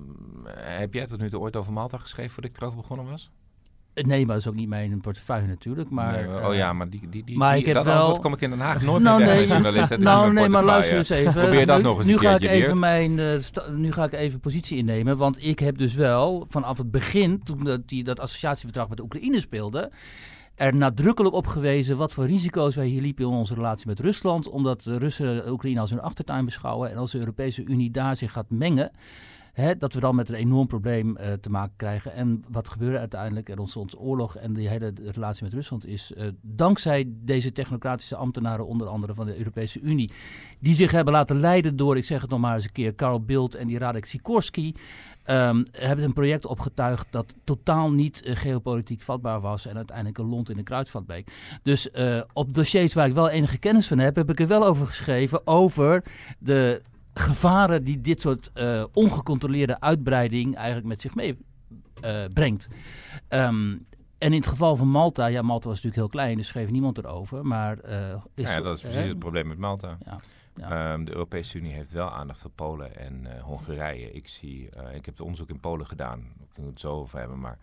heb jij tot nu toe ooit over Malta geschreven voordat ik erover begonnen was? Nee, maar dat is ook niet mijn portefeuille natuurlijk. Maar, nee, maar, oh ja, maar, die, die, die, maar die, ik heb dat wel... antwoord kom ik in Den Haag nooit nou, meer nee, tegen journalist. Nou, nou nee, maar luister eens even. Probeer dat nu, nog eens nu een ga ik keertje even mijn, uh, sta, Nu ga ik even positie innemen. Want ik heb dus wel vanaf het begin, toen dat, die, dat associatieverdrag met de Oekraïne speelde, er nadrukkelijk op gewezen wat voor risico's wij hier liepen in onze relatie met Rusland. Omdat de Russen Oekraïne als hun achtertuin beschouwen. En als de Europese Unie daar zich gaat mengen, He, dat we dan met een enorm probleem uh, te maken krijgen. En wat gebeurde uiteindelijk? Er ontstond oorlog en die hele relatie met Rusland is uh, dankzij deze technocratische ambtenaren, onder andere van de Europese Unie, die zich hebben laten leiden door, ik zeg het nog maar eens een keer, Carl Bildt en die Radek Sikorski, um, hebben een project opgetuigd dat totaal niet uh, geopolitiek vatbaar was en uiteindelijk een lont in de kruidvat bleek. Dus uh, op dossiers waar ik wel enige kennis van heb, heb ik er wel over geschreven, over de gevaren die dit soort uh, ongecontroleerde uitbreiding eigenlijk met zich mee uh, brengt. Um, en in het geval van Malta, ja, Malta was natuurlijk heel klein, dus schreef niemand erover. Maar, uh, is ja, dat is precies uh, het probleem met Malta. Ja, ja. Um, de Europese Unie heeft wel aandacht voor Polen en uh, Hongarije. Ik zie, uh, ik heb het onderzoek in Polen gedaan, ik kan het zo over hebben, maar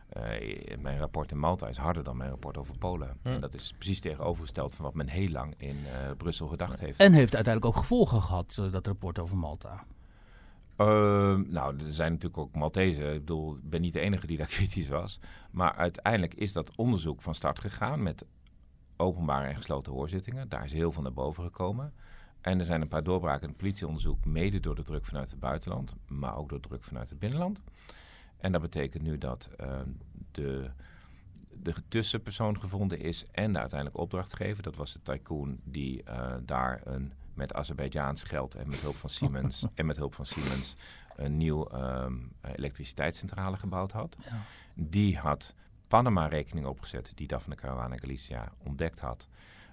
Uh, mijn rapport in Malta is harder dan mijn rapport over Polen. Hm. En dat is precies tegenovergesteld van wat men heel lang in uh, Brussel gedacht heeft. En heeft uiteindelijk ook gevolgen gehad, uh, dat rapport over Malta? Uh, nou, er zijn natuurlijk ook Maltezen. Ik bedoel, ik ben niet de enige die daar kritisch was. Maar uiteindelijk is dat onderzoek van start gegaan met openbare en gesloten hoorzittingen. Daar is heel veel naar boven gekomen. En er zijn een paar doorbraken in het politieonderzoek, mede door de druk vanuit het buitenland, maar ook door druk vanuit het binnenland. En dat betekent nu dat uh, de, de tussenpersoon gevonden is en de uiteindelijk opdrachtgever. Dat was de tycoon die uh, daar een, met Azerbeidzjaans geld en met hulp van Siemens en met hulp van Siemens een nieuw um, elektriciteitscentrale gebouwd had. Ja. Die had Panama-rekeningen opgezet die Daphne Caruana Galizia ontdekt had.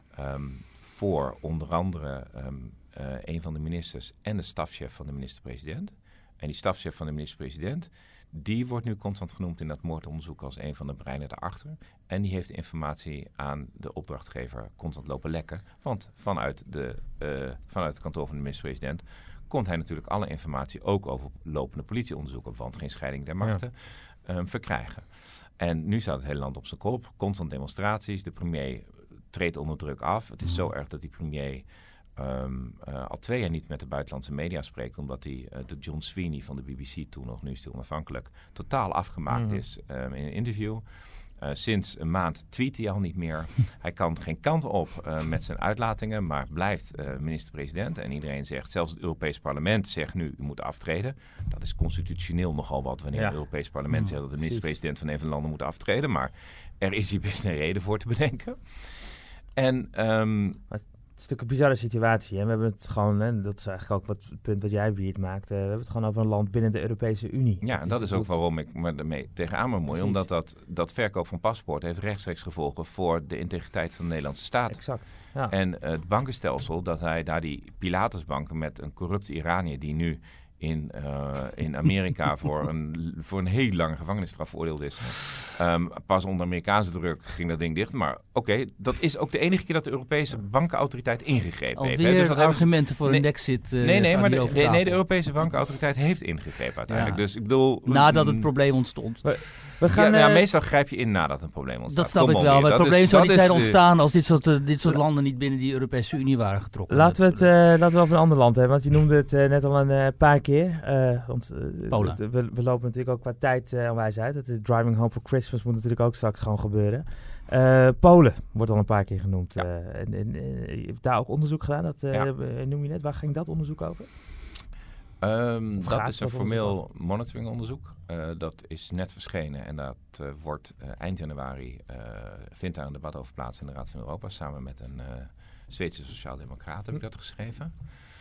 Um, voor onder andere um, uh, een van de ministers en de stafchef van de minister-president. En die stafchef van de minister-president, die wordt nu constant genoemd in dat moordonderzoek als een van de breinen daarachter. En die heeft de informatie aan de opdrachtgever constant lopen lekken. Want vanuit, de, uh, vanuit het kantoor van de minister-president kon hij natuurlijk alle informatie, ook over lopende politieonderzoeken, want geen scheiding der machten, ja. um, verkrijgen. En nu staat het hele land op zijn kop. Constant demonstraties. De premier treedt onder druk af. Het is zo erg dat die premier Um, uh, al twee jaar niet met de buitenlandse media spreekt, omdat hij uh, de John Sweeney van de B B C, toen nog, nu is hij onafhankelijk, totaal afgemaakt mm-hmm. is um, in een interview. Uh, sinds een maand tweet hij al niet meer. Hij kan geen kant op uh, met zijn uitlatingen, maar blijft uh, minister-president. En iedereen zegt, zelfs het Europees Parlement zegt nu, u moet aftreden. Dat is constitutioneel nogal wat, wanneer ja. het Europees Parlement mm, zegt dat de minister-president van een van de landen moet aftreden. Maar er is hier best een reden voor te bedenken. En Um, het is natuurlijk een bizarre situatie. Hè? We hebben het gewoon, hè, dat is eigenlijk ook wat, het punt wat jij, Wiert, maakt. Uh, we hebben het gewoon over een land binnen de Europese Unie. Ja, en dat is ook waarom ik me ermee tegenaan me moei. Omdat dat, dat verkoop van paspoorten heeft rechtstreeks gevolgen voor de integriteit van de Nederlandse staat. Exact. Ja. En uh, het bankenstelsel, dat hij daar die Pilatusbanken met een corrupte Iranier die nu in, uh, in Amerika voor, een, voor een heel lange gevangenisstraf veroordeeld is. Um, pas onder Amerikaanse druk ging dat ding dicht. Maar oké, okay, dat is ook de enige keer dat de Europese bankenautoriteit ingegrepen Alweer heeft. Hè? Dus dat argumenten voor nee, een exit. Uh, nee, nee, maar de, de, nee, de Europese bankenautoriteit heeft ingegrepen uiteindelijk. Ja. Dus ik bedoel... Nadat het probleem ontstond. We, we gaan, ja, uh, ja, meestal grijp je in nadat een probleem ontstaat. Dat snap Kom ik wel, maar het probleem is, zou niet is, zijn ontstaan als dit soort, uh, dit soort ja. landen niet binnen die Europese Unie waren getrokken. Laten we het uh, laten we over een ander land hebben, want je noemde het uh, net al een uh, paar keer. Uh, want, uh, Polen. Het, we, we lopen natuurlijk ook qua tijd uh, onwijs uit. Het Driving Home for Christmas moet natuurlijk ook straks gewoon gebeuren. Uh, Polen wordt al een paar keer genoemd. Ja. Uh, en, en, uh, je hebt daar ook onderzoek gedaan, dat uh, ja. noem je net. Waar ging dat onderzoek over? Um, dat is een formeel monitoringonderzoek. Uh, dat is net verschenen en dat uh, wordt uh, eind januari, uh, vindt daar een debat over plaats in de Raad van Europa. Samen met een uh, Zweedse sociaaldemocraat heb ik dat geschreven.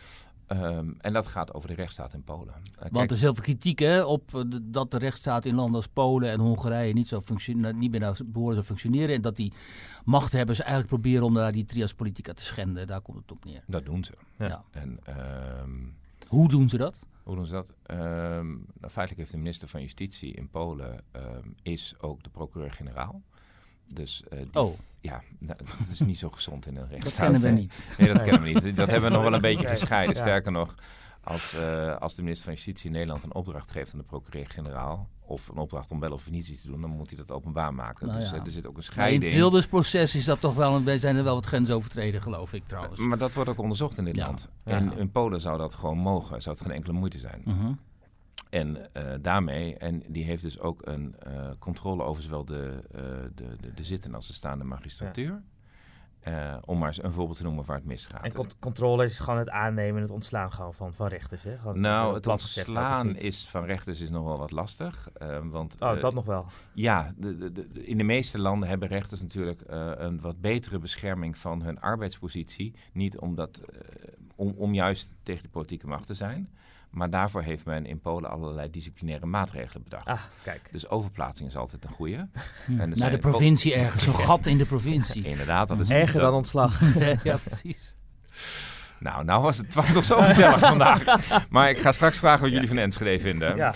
Um, en dat gaat over de rechtsstaat in Polen. Uh, Want kijk, er is heel veel kritiek hè, op uh, de, dat de rechtsstaat in landen als Polen en Hongarije niet, zo functione- niet meer naar behoren zou functioneren. En dat die machthebbers eigenlijk proberen om daar die trias politica te schenden. Daar komt het op neer. Dat doen ze. Ja. Ja. En, um, Hoe doen ze dat? Hoe doen ze dat? Um, nou, feitelijk heeft de minister van Justitie in Polen um, is ook de procureur-generaal. Dus uh, die, oh. ja, nou, dat is niet zo gezond in een rechtsstaat. Dat kennen we niet. Nee, dat kennen we niet. Dat hebben we nog wel een beetje gescheiden. Ja. Sterker nog, als, uh, als de minister van Justitie in Nederland een opdracht geeft aan de procureur-generaal, of een opdracht om wel of niet iets te doen, dan moet hij dat openbaar maken. Nou dus ja. uh, er zit ook een scheiding. Maar in het Wildersproces is dat toch wel, een, zijn er wel wat grenzen overtreden, geloof ik trouwens. Maar dat wordt ook onderzocht in dit ja. land. Ja. En in Polen zou dat gewoon mogen. Zou het geen enkele moeite zijn. Uh-huh. En uh, daarmee, en die heeft dus ook een uh, controle over zowel de, uh, de, de, de zittende als de staande magistratuur. Ja. Uh, om maar eens een voorbeeld te noemen waar het misgaat. En cont- controle is gewoon het aannemen en het ontslaan gewoon van, van rechters, hè? Gewoon nou, het ontslaan is van rechters is nog wel wat lastig. Uh, want, oh, uh, dat nog wel? Ja, de, de, de, in de meeste landen hebben rechters natuurlijk uh, een wat betere bescherming van hun arbeidspositie. Niet omdat, uh, om, om juist tegen de politieke macht te zijn. Maar daarvoor heeft men in Polen allerlei disciplinaire maatregelen bedacht. Ah, kijk. Dus overplaatsing is altijd een goeie. Hm. En Naar de provincie po- ergens, zo'n gat in de provincie. Inderdaad. Dat is erger dat... dan ontslag. Ja, precies. Nou, nou was het, was het toch zo gezellig vandaag. Maar ik ga straks vragen wat jullie ja. van Enschede vinden. Ja.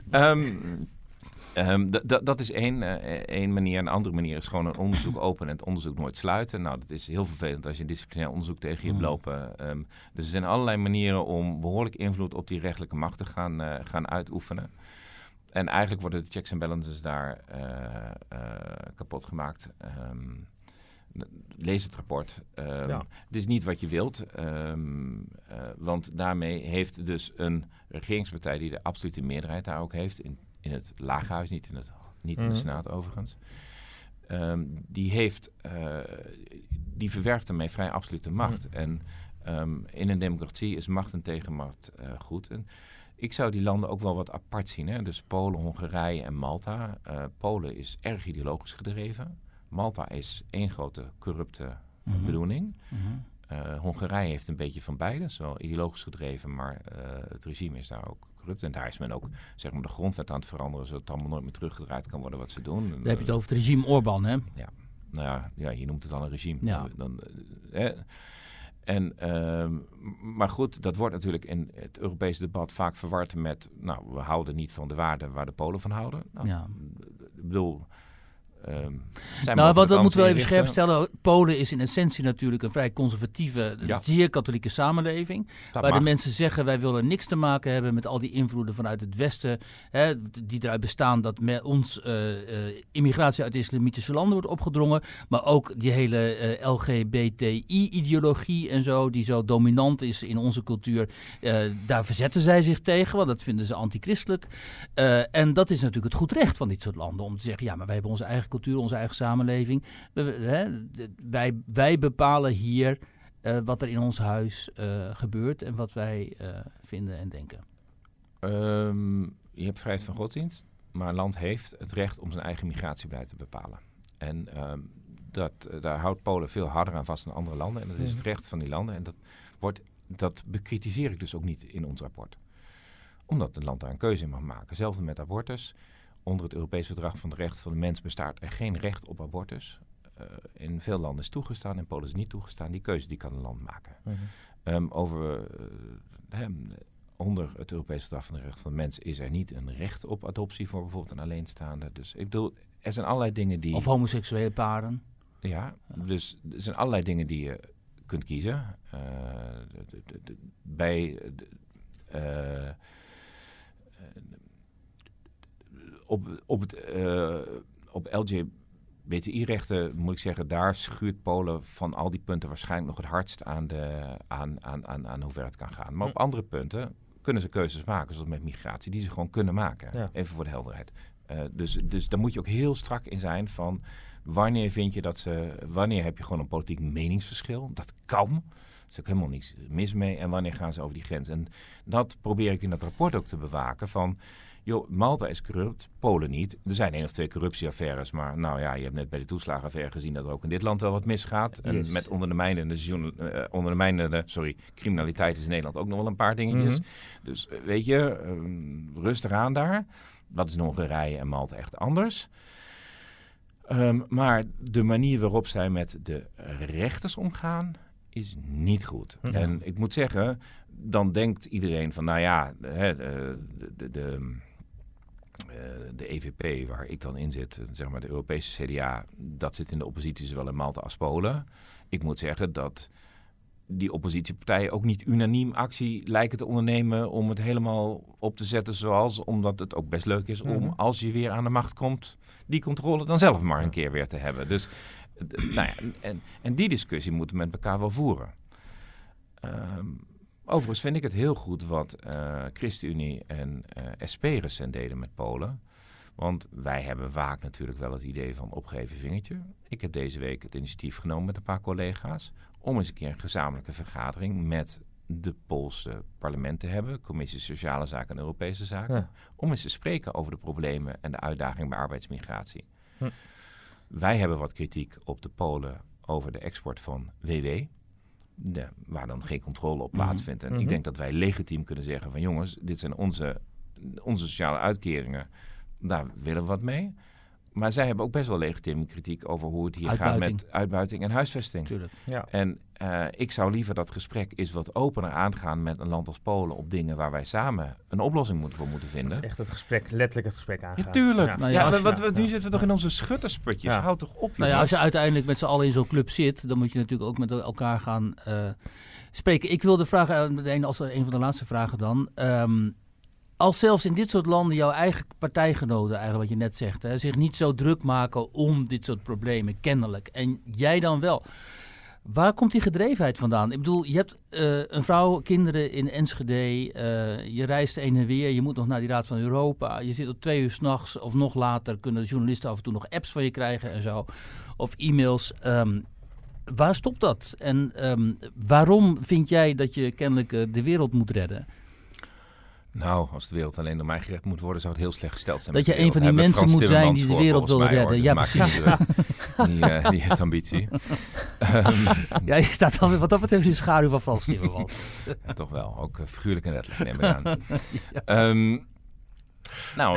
Um, Um, d- d- dat is één, uh, één manier. Een andere manier is gewoon een onderzoek openen en het onderzoek nooit sluiten. Nou, dat is heel vervelend als je een disciplinair onderzoek tegen je hebt lopen. Um, dus er zijn allerlei manieren om behoorlijk invloed op die rechtelijke macht te gaan, uh, gaan uitoefenen. En eigenlijk worden de checks en balances daar uh, uh, kapot gemaakt. Um, lees het rapport. Um, ja. Het is niet wat je wilt. Um, uh, want daarmee heeft dus een regeringspartij die de absolute meerderheid daar ook heeft... in in het Lagerhuis, niet in, het, niet in de Senaat overigens. Um, die heeft, uh, die verwerft ermee vrij absolute macht. Mm. En um, in een democratie is macht en tegenmacht uh, goed. En ik zou die landen ook wel wat apart zien. Hè? Dus Polen, Hongarije en Malta. Uh, Polen is erg ideologisch gedreven. Malta is één grote corrupte mm-hmm. bedoeling. Mm-hmm. Uh, Hongarije heeft een beetje van beide. Zowel ideologisch gedreven, maar uh, het regime is daar ook corrupt. En daar is men ook zeg maar, de grondwet aan het veranderen, zodat het allemaal nooit meer teruggedraaid kan worden wat ze doen. Dan heb je het over het regime Orbán, hè? Ja, nou ja, ja je noemt het al een regime. Ja. Dan, uh, eh. En, uh, maar goed, dat wordt natuurlijk in het Europese debat vaak verward met... nou, we houden niet van de waarden waar de Polen van houden. Nou, ja. Ik bedoel... Um, nou, wat dat moeten we even scherp stellen. Polen is in essentie natuurlijk een vrij conservatieve, ja. zeer katholieke samenleving. Dat waar mag. De mensen zeggen, wij willen niks te maken hebben met al die invloeden vanuit het Westen. Hè, die eruit bestaan dat met ons uh, uh, immigratie uit de islamitische landen wordt opgedrongen. Maar ook die hele uh, L G B T I-ideologie en zo, die zo dominant is in onze cultuur. Uh, daar verzetten zij zich tegen, want dat vinden ze antichristelijk. Uh, en dat is natuurlijk het goed recht van dit soort landen. Om te zeggen, ja, maar wij hebben onze eigen cultuur, onze eigen samenleving. We, hè, wij, wij bepalen hier uh, wat er in ons huis uh, gebeurt en wat wij uh, vinden en denken. Um, je hebt vrijheid van godsdienst, maar een land heeft het recht om zijn eigen migratiebeleid te bepalen. En um, dat, uh, daar houdt Polen veel harder aan vast dan andere landen. En dat is het recht van die landen. En dat, wordt, dat bekritiseer ik dus ook niet in ons rapport. Omdat een land daar een keuze in mag maken. Hetzelfde met abortus. Onder het Europees Verdrag van de Rechten van de Mens bestaat er geen recht op abortus. Uh, in veel landen is toegestaan, in Polen is niet toegestaan. Die keuze die kan een land maken. Uh-huh. Um, over, uh, hem, onder het Europese Verdrag van de Rechten van de Mens is er niet een recht op adoptie voor bijvoorbeeld een alleenstaande. Dus ik bedoel, er zijn allerlei dingen die... Of homoseksuele paren. Ja, dus er zijn allerlei dingen die je kunt kiezen. Uh, de, de, de, de, bij... De, uh, op, op, het, uh, op L G B T I-rechten moet ik zeggen, daar schuurt Polen van al die punten waarschijnlijk nog het hardst aan, de, aan, aan, aan, aan hoe ver het kan gaan. Maar op andere punten kunnen ze keuzes maken, zoals met migratie, die ze gewoon kunnen maken. Ja. Even voor de helderheid. Uh, dus, dus daar moet je ook heel strak in zijn van wanneer vind je dat ze, wanneer heb je gewoon een politiek meningsverschil? Dat kan. Er is ook helemaal niks mis mee. En wanneer gaan ze over die grens? En dat probeer ik in dat rapport ook te bewaken van... joh, Malta is corrupt, Polen niet. Er zijn één of twee corruptieaffaires, maar nou ja, je hebt net bij de toeslagenaffaire gezien dat er ook in dit land wel wat misgaat. Yes. En met ondermijnende, uh, ondermijnende sorry, criminaliteit is in Nederland ook nog wel een paar dingetjes. Mm-hmm. Dus uh, weet je, uh, rustig aan daar. Dat is in Hongarije en Malta echt anders. Um, maar de manier waarop zij met de rechters omgaan is niet goed. Mm-hmm. En ik moet zeggen, dan denkt iedereen van, nou ja, de, de, de, de, de E V P waar ik dan in zit, zeg maar de Europese C D A, dat zit in de oppositie zowel in Malta als Polen. Ik moet zeggen dat die oppositiepartijen ook niet unaniem actie lijken te ondernemen om het helemaal op te zetten zoals, omdat het ook best leuk is om, mm-hmm. als je weer aan de macht komt, die controle dan zelf maar een keer weer te hebben. Dus, nou ja, en, en die discussie moeten we met elkaar wel voeren. Um, Overigens vind ik het heel goed wat uh, ChristenUnie en uh, S P recent deden met Polen. Want wij hebben vaak natuurlijk wel het idee van opgeven vingertje. Ik heb deze week het initiatief genomen met een paar collega's om eens een keer een gezamenlijke vergadering met de Poolse parlement te hebben, Commissie Sociale Zaken en Europese Zaken, ja. om eens te spreken over de problemen en de uitdagingen bij arbeidsmigratie. Hm. Wij hebben wat kritiek op de Polen over de export van W W. Ja, waar dan geen controle op plaatsvindt. En mm-hmm. ik denk dat wij legitiem kunnen zeggen van jongens, dit zijn onze, onze sociale uitkeringen. Daar willen we wat mee. Maar zij hebben ook best wel legitieme kritiek over hoe het hier uitbuiting. gaat met uitbuiting en huisvesting. Tuurlijk. Ja. En uh, ik zou liever dat gesprek eens wat opener aangaan met een land als Polen op dingen waar wij samen een oplossing moeten voor moeten vinden. Dus echt het gesprek, letterlijk het gesprek aangaan. Ja, tuurlijk. Ja. Nou ja, ja, wat, wat, wat, nu zitten we toch in onze schuttersputjes. Ja. Houd toch op. Nou ja, als je uiteindelijk met z'n allen in zo'n club zit, dan moet je natuurlijk ook met elkaar gaan uh, spreken. Ik wilde vragen, meteen als een van de laatste vragen dan. Um, Als zelfs in dit soort landen jouw eigen partijgenoten, eigenlijk wat je net zegt, hè, zich niet zo druk maken om dit soort problemen, kennelijk. En jij dan wel. Waar komt die gedrevenheid vandaan? Ik bedoel, je hebt uh, een vrouw, kinderen in Enschede, uh, je reist heen en weer, je moet nog naar die Raad van Europa, je zit op twee uur 's nachts of nog later, kunnen de journalisten af en toe nog apps van je krijgen en zo, of e-mails. Um, waar stopt dat? En um, waarom vind jij dat je kennelijk uh, de wereld moet redden? Nou, als de wereld alleen door mij gered moet worden, zou het heel slecht gesteld zijn. Dat je een van die mensen Frans moet zijn die de wereld wil redden. Hoor. Ja, precies. Uh, die, uh, die heeft ambitie. um, ja, je staat dan wat dat betreft in de schaduw van Frans Timmermans. Ja, toch wel. Ook uh, figuurlijk en letterlijk, neem ik aan. ja. um, nou,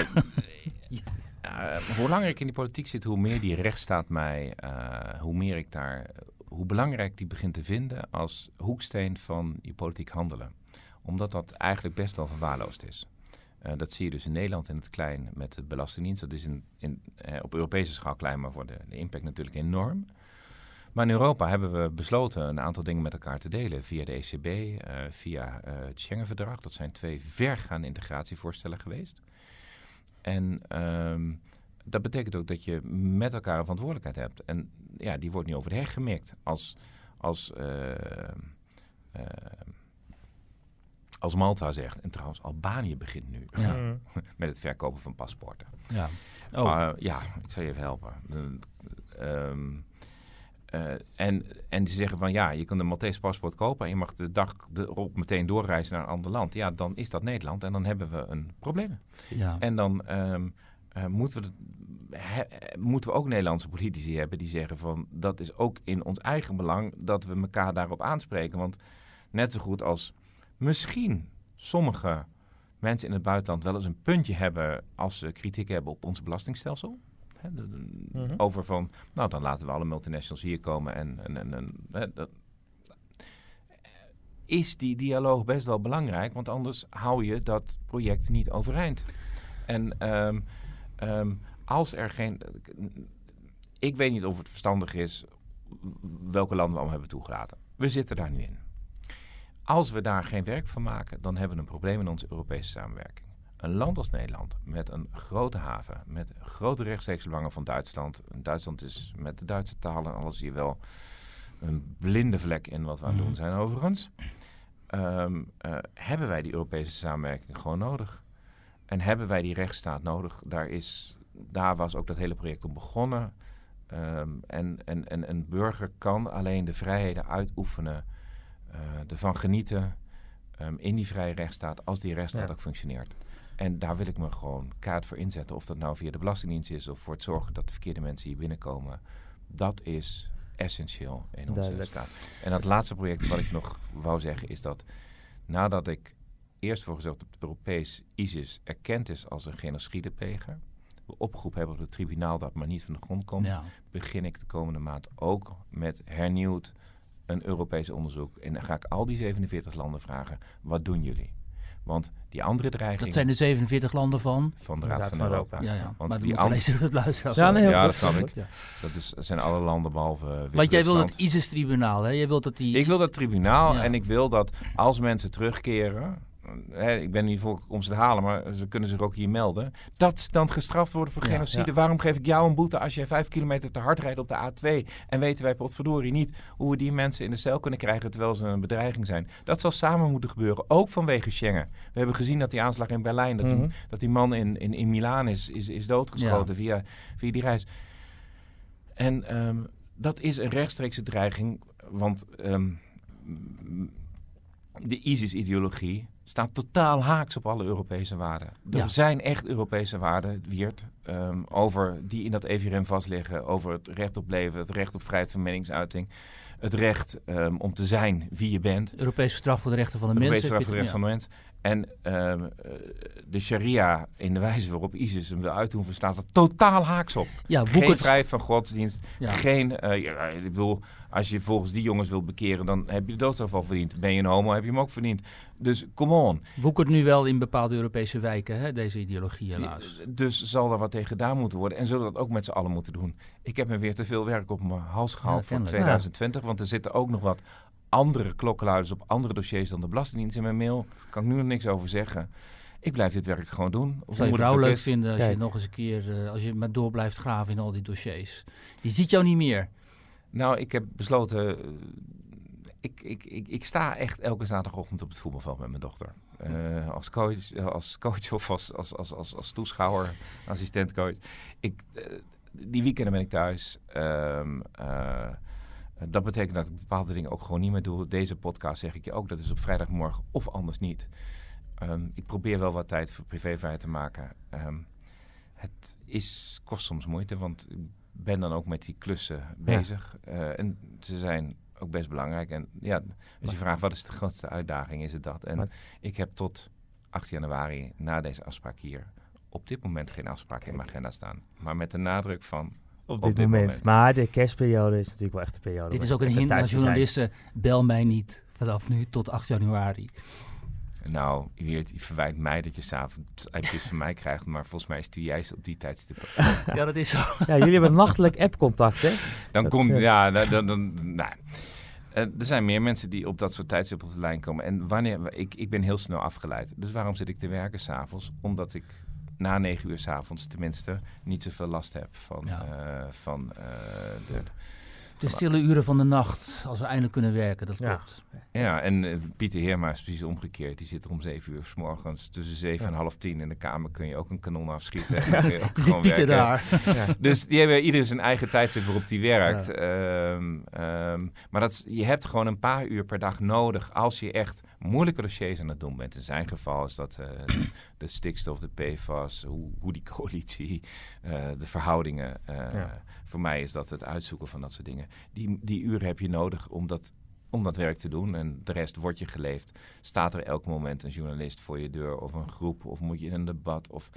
uh, hoe langer ik in die politiek zit, hoe meer die rechtsstaat mij, uh, hoe meer ik daar, hoe belangrijk die begint te vinden als hoeksteen van je politiek handelen. Omdat dat eigenlijk best wel verwaarloosd is. Uh, dat zie je dus in Nederland in het klein met de Belastingdienst. Dat is in, in, uh, op Europese schaal klein, maar voor de, de impact natuurlijk enorm. Maar in Europa hebben we besloten een aantal dingen met elkaar te delen. Via de E C B, uh, via uh, het Schengen-verdrag. Dat zijn twee vergaande integratievoorstellen geweest. En um, dat betekent ook dat je met elkaar een verantwoordelijkheid hebt. En ja, die wordt nu over de heg gemikt als... als uh, uh, Als Malta zegt, en trouwens Albanië begint nu ja. met het verkopen van paspoorten. Ja, oh. uh, ja ik zal je even helpen. Uh, um, uh, en, en die zeggen van ja, je kan een Maltese paspoort kopen en je mag de dag erop meteen doorreizen naar een ander land. Ja, dan is dat Nederland en dan hebben we een probleem. Ja. En dan um, uh, moeten, we de, he, moeten we ook Nederlandse politici hebben die zeggen van dat is ook in ons eigen belang dat we elkaar daarop aanspreken. Want net zo goed als misschien sommige mensen in het buitenland wel eens een puntje hebben als ze kritiek hebben op ons belastingstelsel. He, de, de, mm-hmm. Over van, nou dan laten we alle multinationals hier komen en... en, en, en he, dat, is die dialoog best wel belangrijk, want anders hou je dat project niet overeind. En um, um, als er geen... Ik weet niet of het verstandig is welke landen we allemaal hebben toegelaten. We zitten daar nu in. Als we daar geen werk van maken, dan hebben we een probleem in onze Europese samenwerking. Een land als Nederland, met een grote haven, met grote rechtstreekse belangen van Duitsland. Duitsland is met de Duitse talen en alles hier wel een blinde vlek in wat we aan het doen zijn overigens. Um, uh, hebben wij die Europese samenwerking gewoon nodig? En hebben wij die rechtsstaat nodig? Daar, is, daar was ook dat hele project om begonnen. Um, en, en, en een burger kan alleen de vrijheden uitoefenen, uh, ervan genieten um, in die vrije rechtsstaat, als die rechtsstaat ja. ook functioneert. En daar wil ik me gewoon kaart voor inzetten. Of dat nou via de Belastingdienst is of voor het zorgen dat de verkeerde mensen hier binnenkomen. Dat is essentieel in onze Duidelijk. staat. En dat laatste project wat ik nog wou zeggen is dat nadat ik eerst voor gezorgd heb dat Europees ISIS erkend is als een genocidepleger, we opgeroepen hebben op het tribunaal dat maar niet van de grond komt, ja. begin ik de komende maand ook met hernieuwd een Europees onderzoek. En dan ga ik al die zevenenveertig landen vragen, wat doen jullie? Want die andere dreiging... Dat zijn de zevenenveertig landen van? Van de Raad, Raad van, van Europa. Europa. Ja, ja. Want maar die andere... lezen het luisteren. Ja, nee, ja dat snap ik. Ja. Dat is, zijn alle landen behalve Wit-Rusland. Want jij wil het ISIS-tribunaal, hè? Jij wilt dat die... Ik wil dat tribunaal ja. en ik wil dat als mensen terugkeren... Hè, ik ben niet voor om ze te halen, maar ze kunnen zich ook hier melden. Dat ze dan gestraft worden voor genocide. Ja, ja. Waarom geef ik jou een boete als jij vijf kilometer te hard rijdt op de A twee? En weten wij potverdorie niet hoe we die mensen in de cel kunnen krijgen terwijl ze een bedreiging zijn. Dat zal samen moeten gebeuren, ook vanwege Schengen. We hebben gezien dat die aanslag in Berlijn, dat, mm-hmm. die, dat die man in, in, in Milaan is, is, is doodgeschoten ja. via, via die reis. En um, dat is een rechtstreekse dreiging, want um, de ISIS-ideologie staat totaal haaks op alle Europese waarden. Er ja. zijn echt Europese waarden, Wiert, um, over die in dat E V R M vastliggen. Over het recht op leven, het recht op vrijheid van meningsuiting. Het recht um, om te zijn wie je bent. Europese straf voor de rechten van de mens. Europese straf voor de rechten ja. van de mens. En um, de sharia in de wijze waarop ISIS hem wil uitoefenen staat er totaal haaks op. Ja, geen het... vrijheid van godsdienst. Ja. Geen, uh, ja, ik bedoel, als je volgens die jongens wilt bekeren, dan heb je de doodstraf al verdiend. Ben je een homo, heb je hem ook verdiend. Dus come on. Woekert nu wel in bepaalde Europese wijken, hè, deze ideologie helaas. Dus zal er wat tegen gedaan moeten worden. En zullen we dat ook met z'n allen moeten doen. Ik heb me weer te veel werk op mijn hals gehaald ja, voor twintig twintig. Ja. Want er zitten ook nog wat andere klokkenluiders op andere dossiers dan de Belastingdienst in mijn mail. Kan ik nu nog niks over zeggen. Ik blijf dit werk gewoon doen. Of zou je vrouw leuk is? vinden als Kijk. je nog eens een keer, uh, als je maar door blijft graven in al die dossiers. Die ziet jou niet meer. Nou, ik heb besloten... Uh, ik, ik, ik, ik sta echt elke zaterdagochtend op het voetbalveld met mijn dochter. Uh, als coach, als coach of als, als, als, als, als toeschouwer, assistentcoach. Ik, uh, die weekenden ben ik thuis. Um, uh, dat betekent dat ik bepaalde dingen ook gewoon niet meer doe. Deze podcast zeg ik je ook, dat is op vrijdagmorgen of anders niet. Um, ik probeer wel wat tijd voor privé vrij te maken. Um, het is, kost soms moeite, want ik ben dan ook met die klussen bezig. Ja. Uh, en ze zijn ook best belangrijk. En ja, als je vraagt wat is de grootste uitdaging, is het dat. En maar, ik heb tot acht januari na deze afspraak hier op dit moment geen afspraak in mijn agenda staan. Maar met de nadruk van... Op dit, op dit moment. moment. Maar de kerstperiode is natuurlijk wel echt de periode. Dit is ook een hint aan journalisten. Bel mij niet vanaf nu tot acht januari. Nou, je, je verwijt mij dat je s'avonds appjes van mij krijgt, maar volgens mij is het juist op die tijdstip. Ja, dat is zo. Ja, jullie hebben nachtelijk appcontact, hè? Dan dat, komt, uh... ja, dan, dan, dan nou. Uh, er zijn meer mensen die op dat soort tijdstippen op de lijn komen. En wanneer, ik, ik ben heel snel afgeleid. Dus waarom zit ik te werken s'avonds? Omdat ik na negen uur s'avonds tenminste niet zoveel last heb van, ja. uh, van uh, de... De stille uren van de nacht, als we eindelijk kunnen werken, dat klopt. Ja, ja en uh, Pieter Heerma is precies omgekeerd. Die zit er om zeven uur 's morgens, tussen zeven ja. en half tien in de kamer kun je ook een kanon afschieten. En dan kun je ook zit Pieter daar. Ja. Dus die hebben ieder zijn eigen tijdstip waarop die werkt. Ja. Um, um, maar dat is, je hebt gewoon een paar uur per dag nodig als je echt moeilijke dossiers aan het doen bent. In zijn geval is dat uh, de, de stikstof, de P F A S, hoe, hoe die coalitie, uh, de verhoudingen. Uh, ja. Voor mij is dat het uitzoeken van dat soort dingen. Die, die uren heb je nodig om dat, om dat werk te doen. En de rest wordt je geleefd. Staat er elk moment een journalist voor je deur of een groep? Of moet je in een debat? Of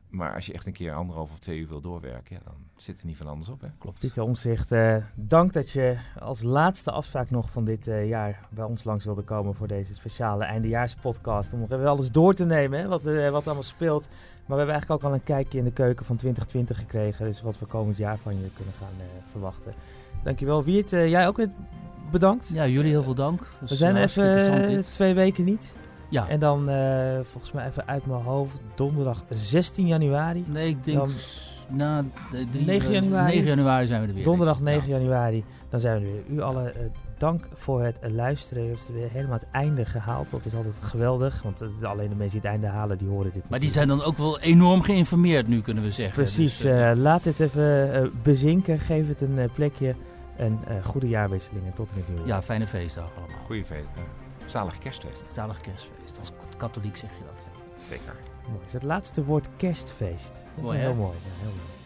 Maar als je echt een keer anderhalf of twee uur wil doorwerken, ja, dan zit er niet van anders op. Hè? Klopt. Pieter Omtzigt, uh, dank dat je als laatste afspraak nog van dit uh, jaar bij ons langs wilde komen voor deze speciale eindejaarspodcast. Om nog even alles door te nemen, hè, wat, uh, wat allemaal speelt. Maar we hebben eigenlijk ook al een kijkje in de keuken van twintig twintig gekregen. Dus wat we komend jaar van je kunnen gaan uh, verwachten. Dankjewel. Wiert, uh, jij ook weer bedankt. Ja, jullie heel veel dank. Dus, we zijn uh, even uh, twee weken niet. Ja. En dan uh, volgens mij even uit mijn hoofd donderdag zestien januari. Nee, ik denk dan, na de drie, negen januari. negen januari zijn we er weer. Donderdag negen ja. januari, dan zijn we er weer. U alle uh, dank voor het uh, luisteren. U heeft weer helemaal het einde gehaald. Dat is altijd geweldig, want uh, alleen de mensen die het einde halen, die horen dit Maar natuurlijk. die zijn dan ook wel enorm geïnformeerd nu, kunnen we zeggen. Precies, dus, uh, uh, laat dit even uh, bezinken. Geef het een uh, plekje. En uh, goede jaarwisselingen tot in het nieuwe jaar. Ja, fijne feestdag allemaal. Goeie feest. Uh, zalig kerstfeest. Zalig kerstfeest. Als katholiek zeg je dat. Ja. Zeker. Mooi. Is het laatste woord kerstfeest. Dat is mooi, heel hè? mooi. Ja, heel mooi.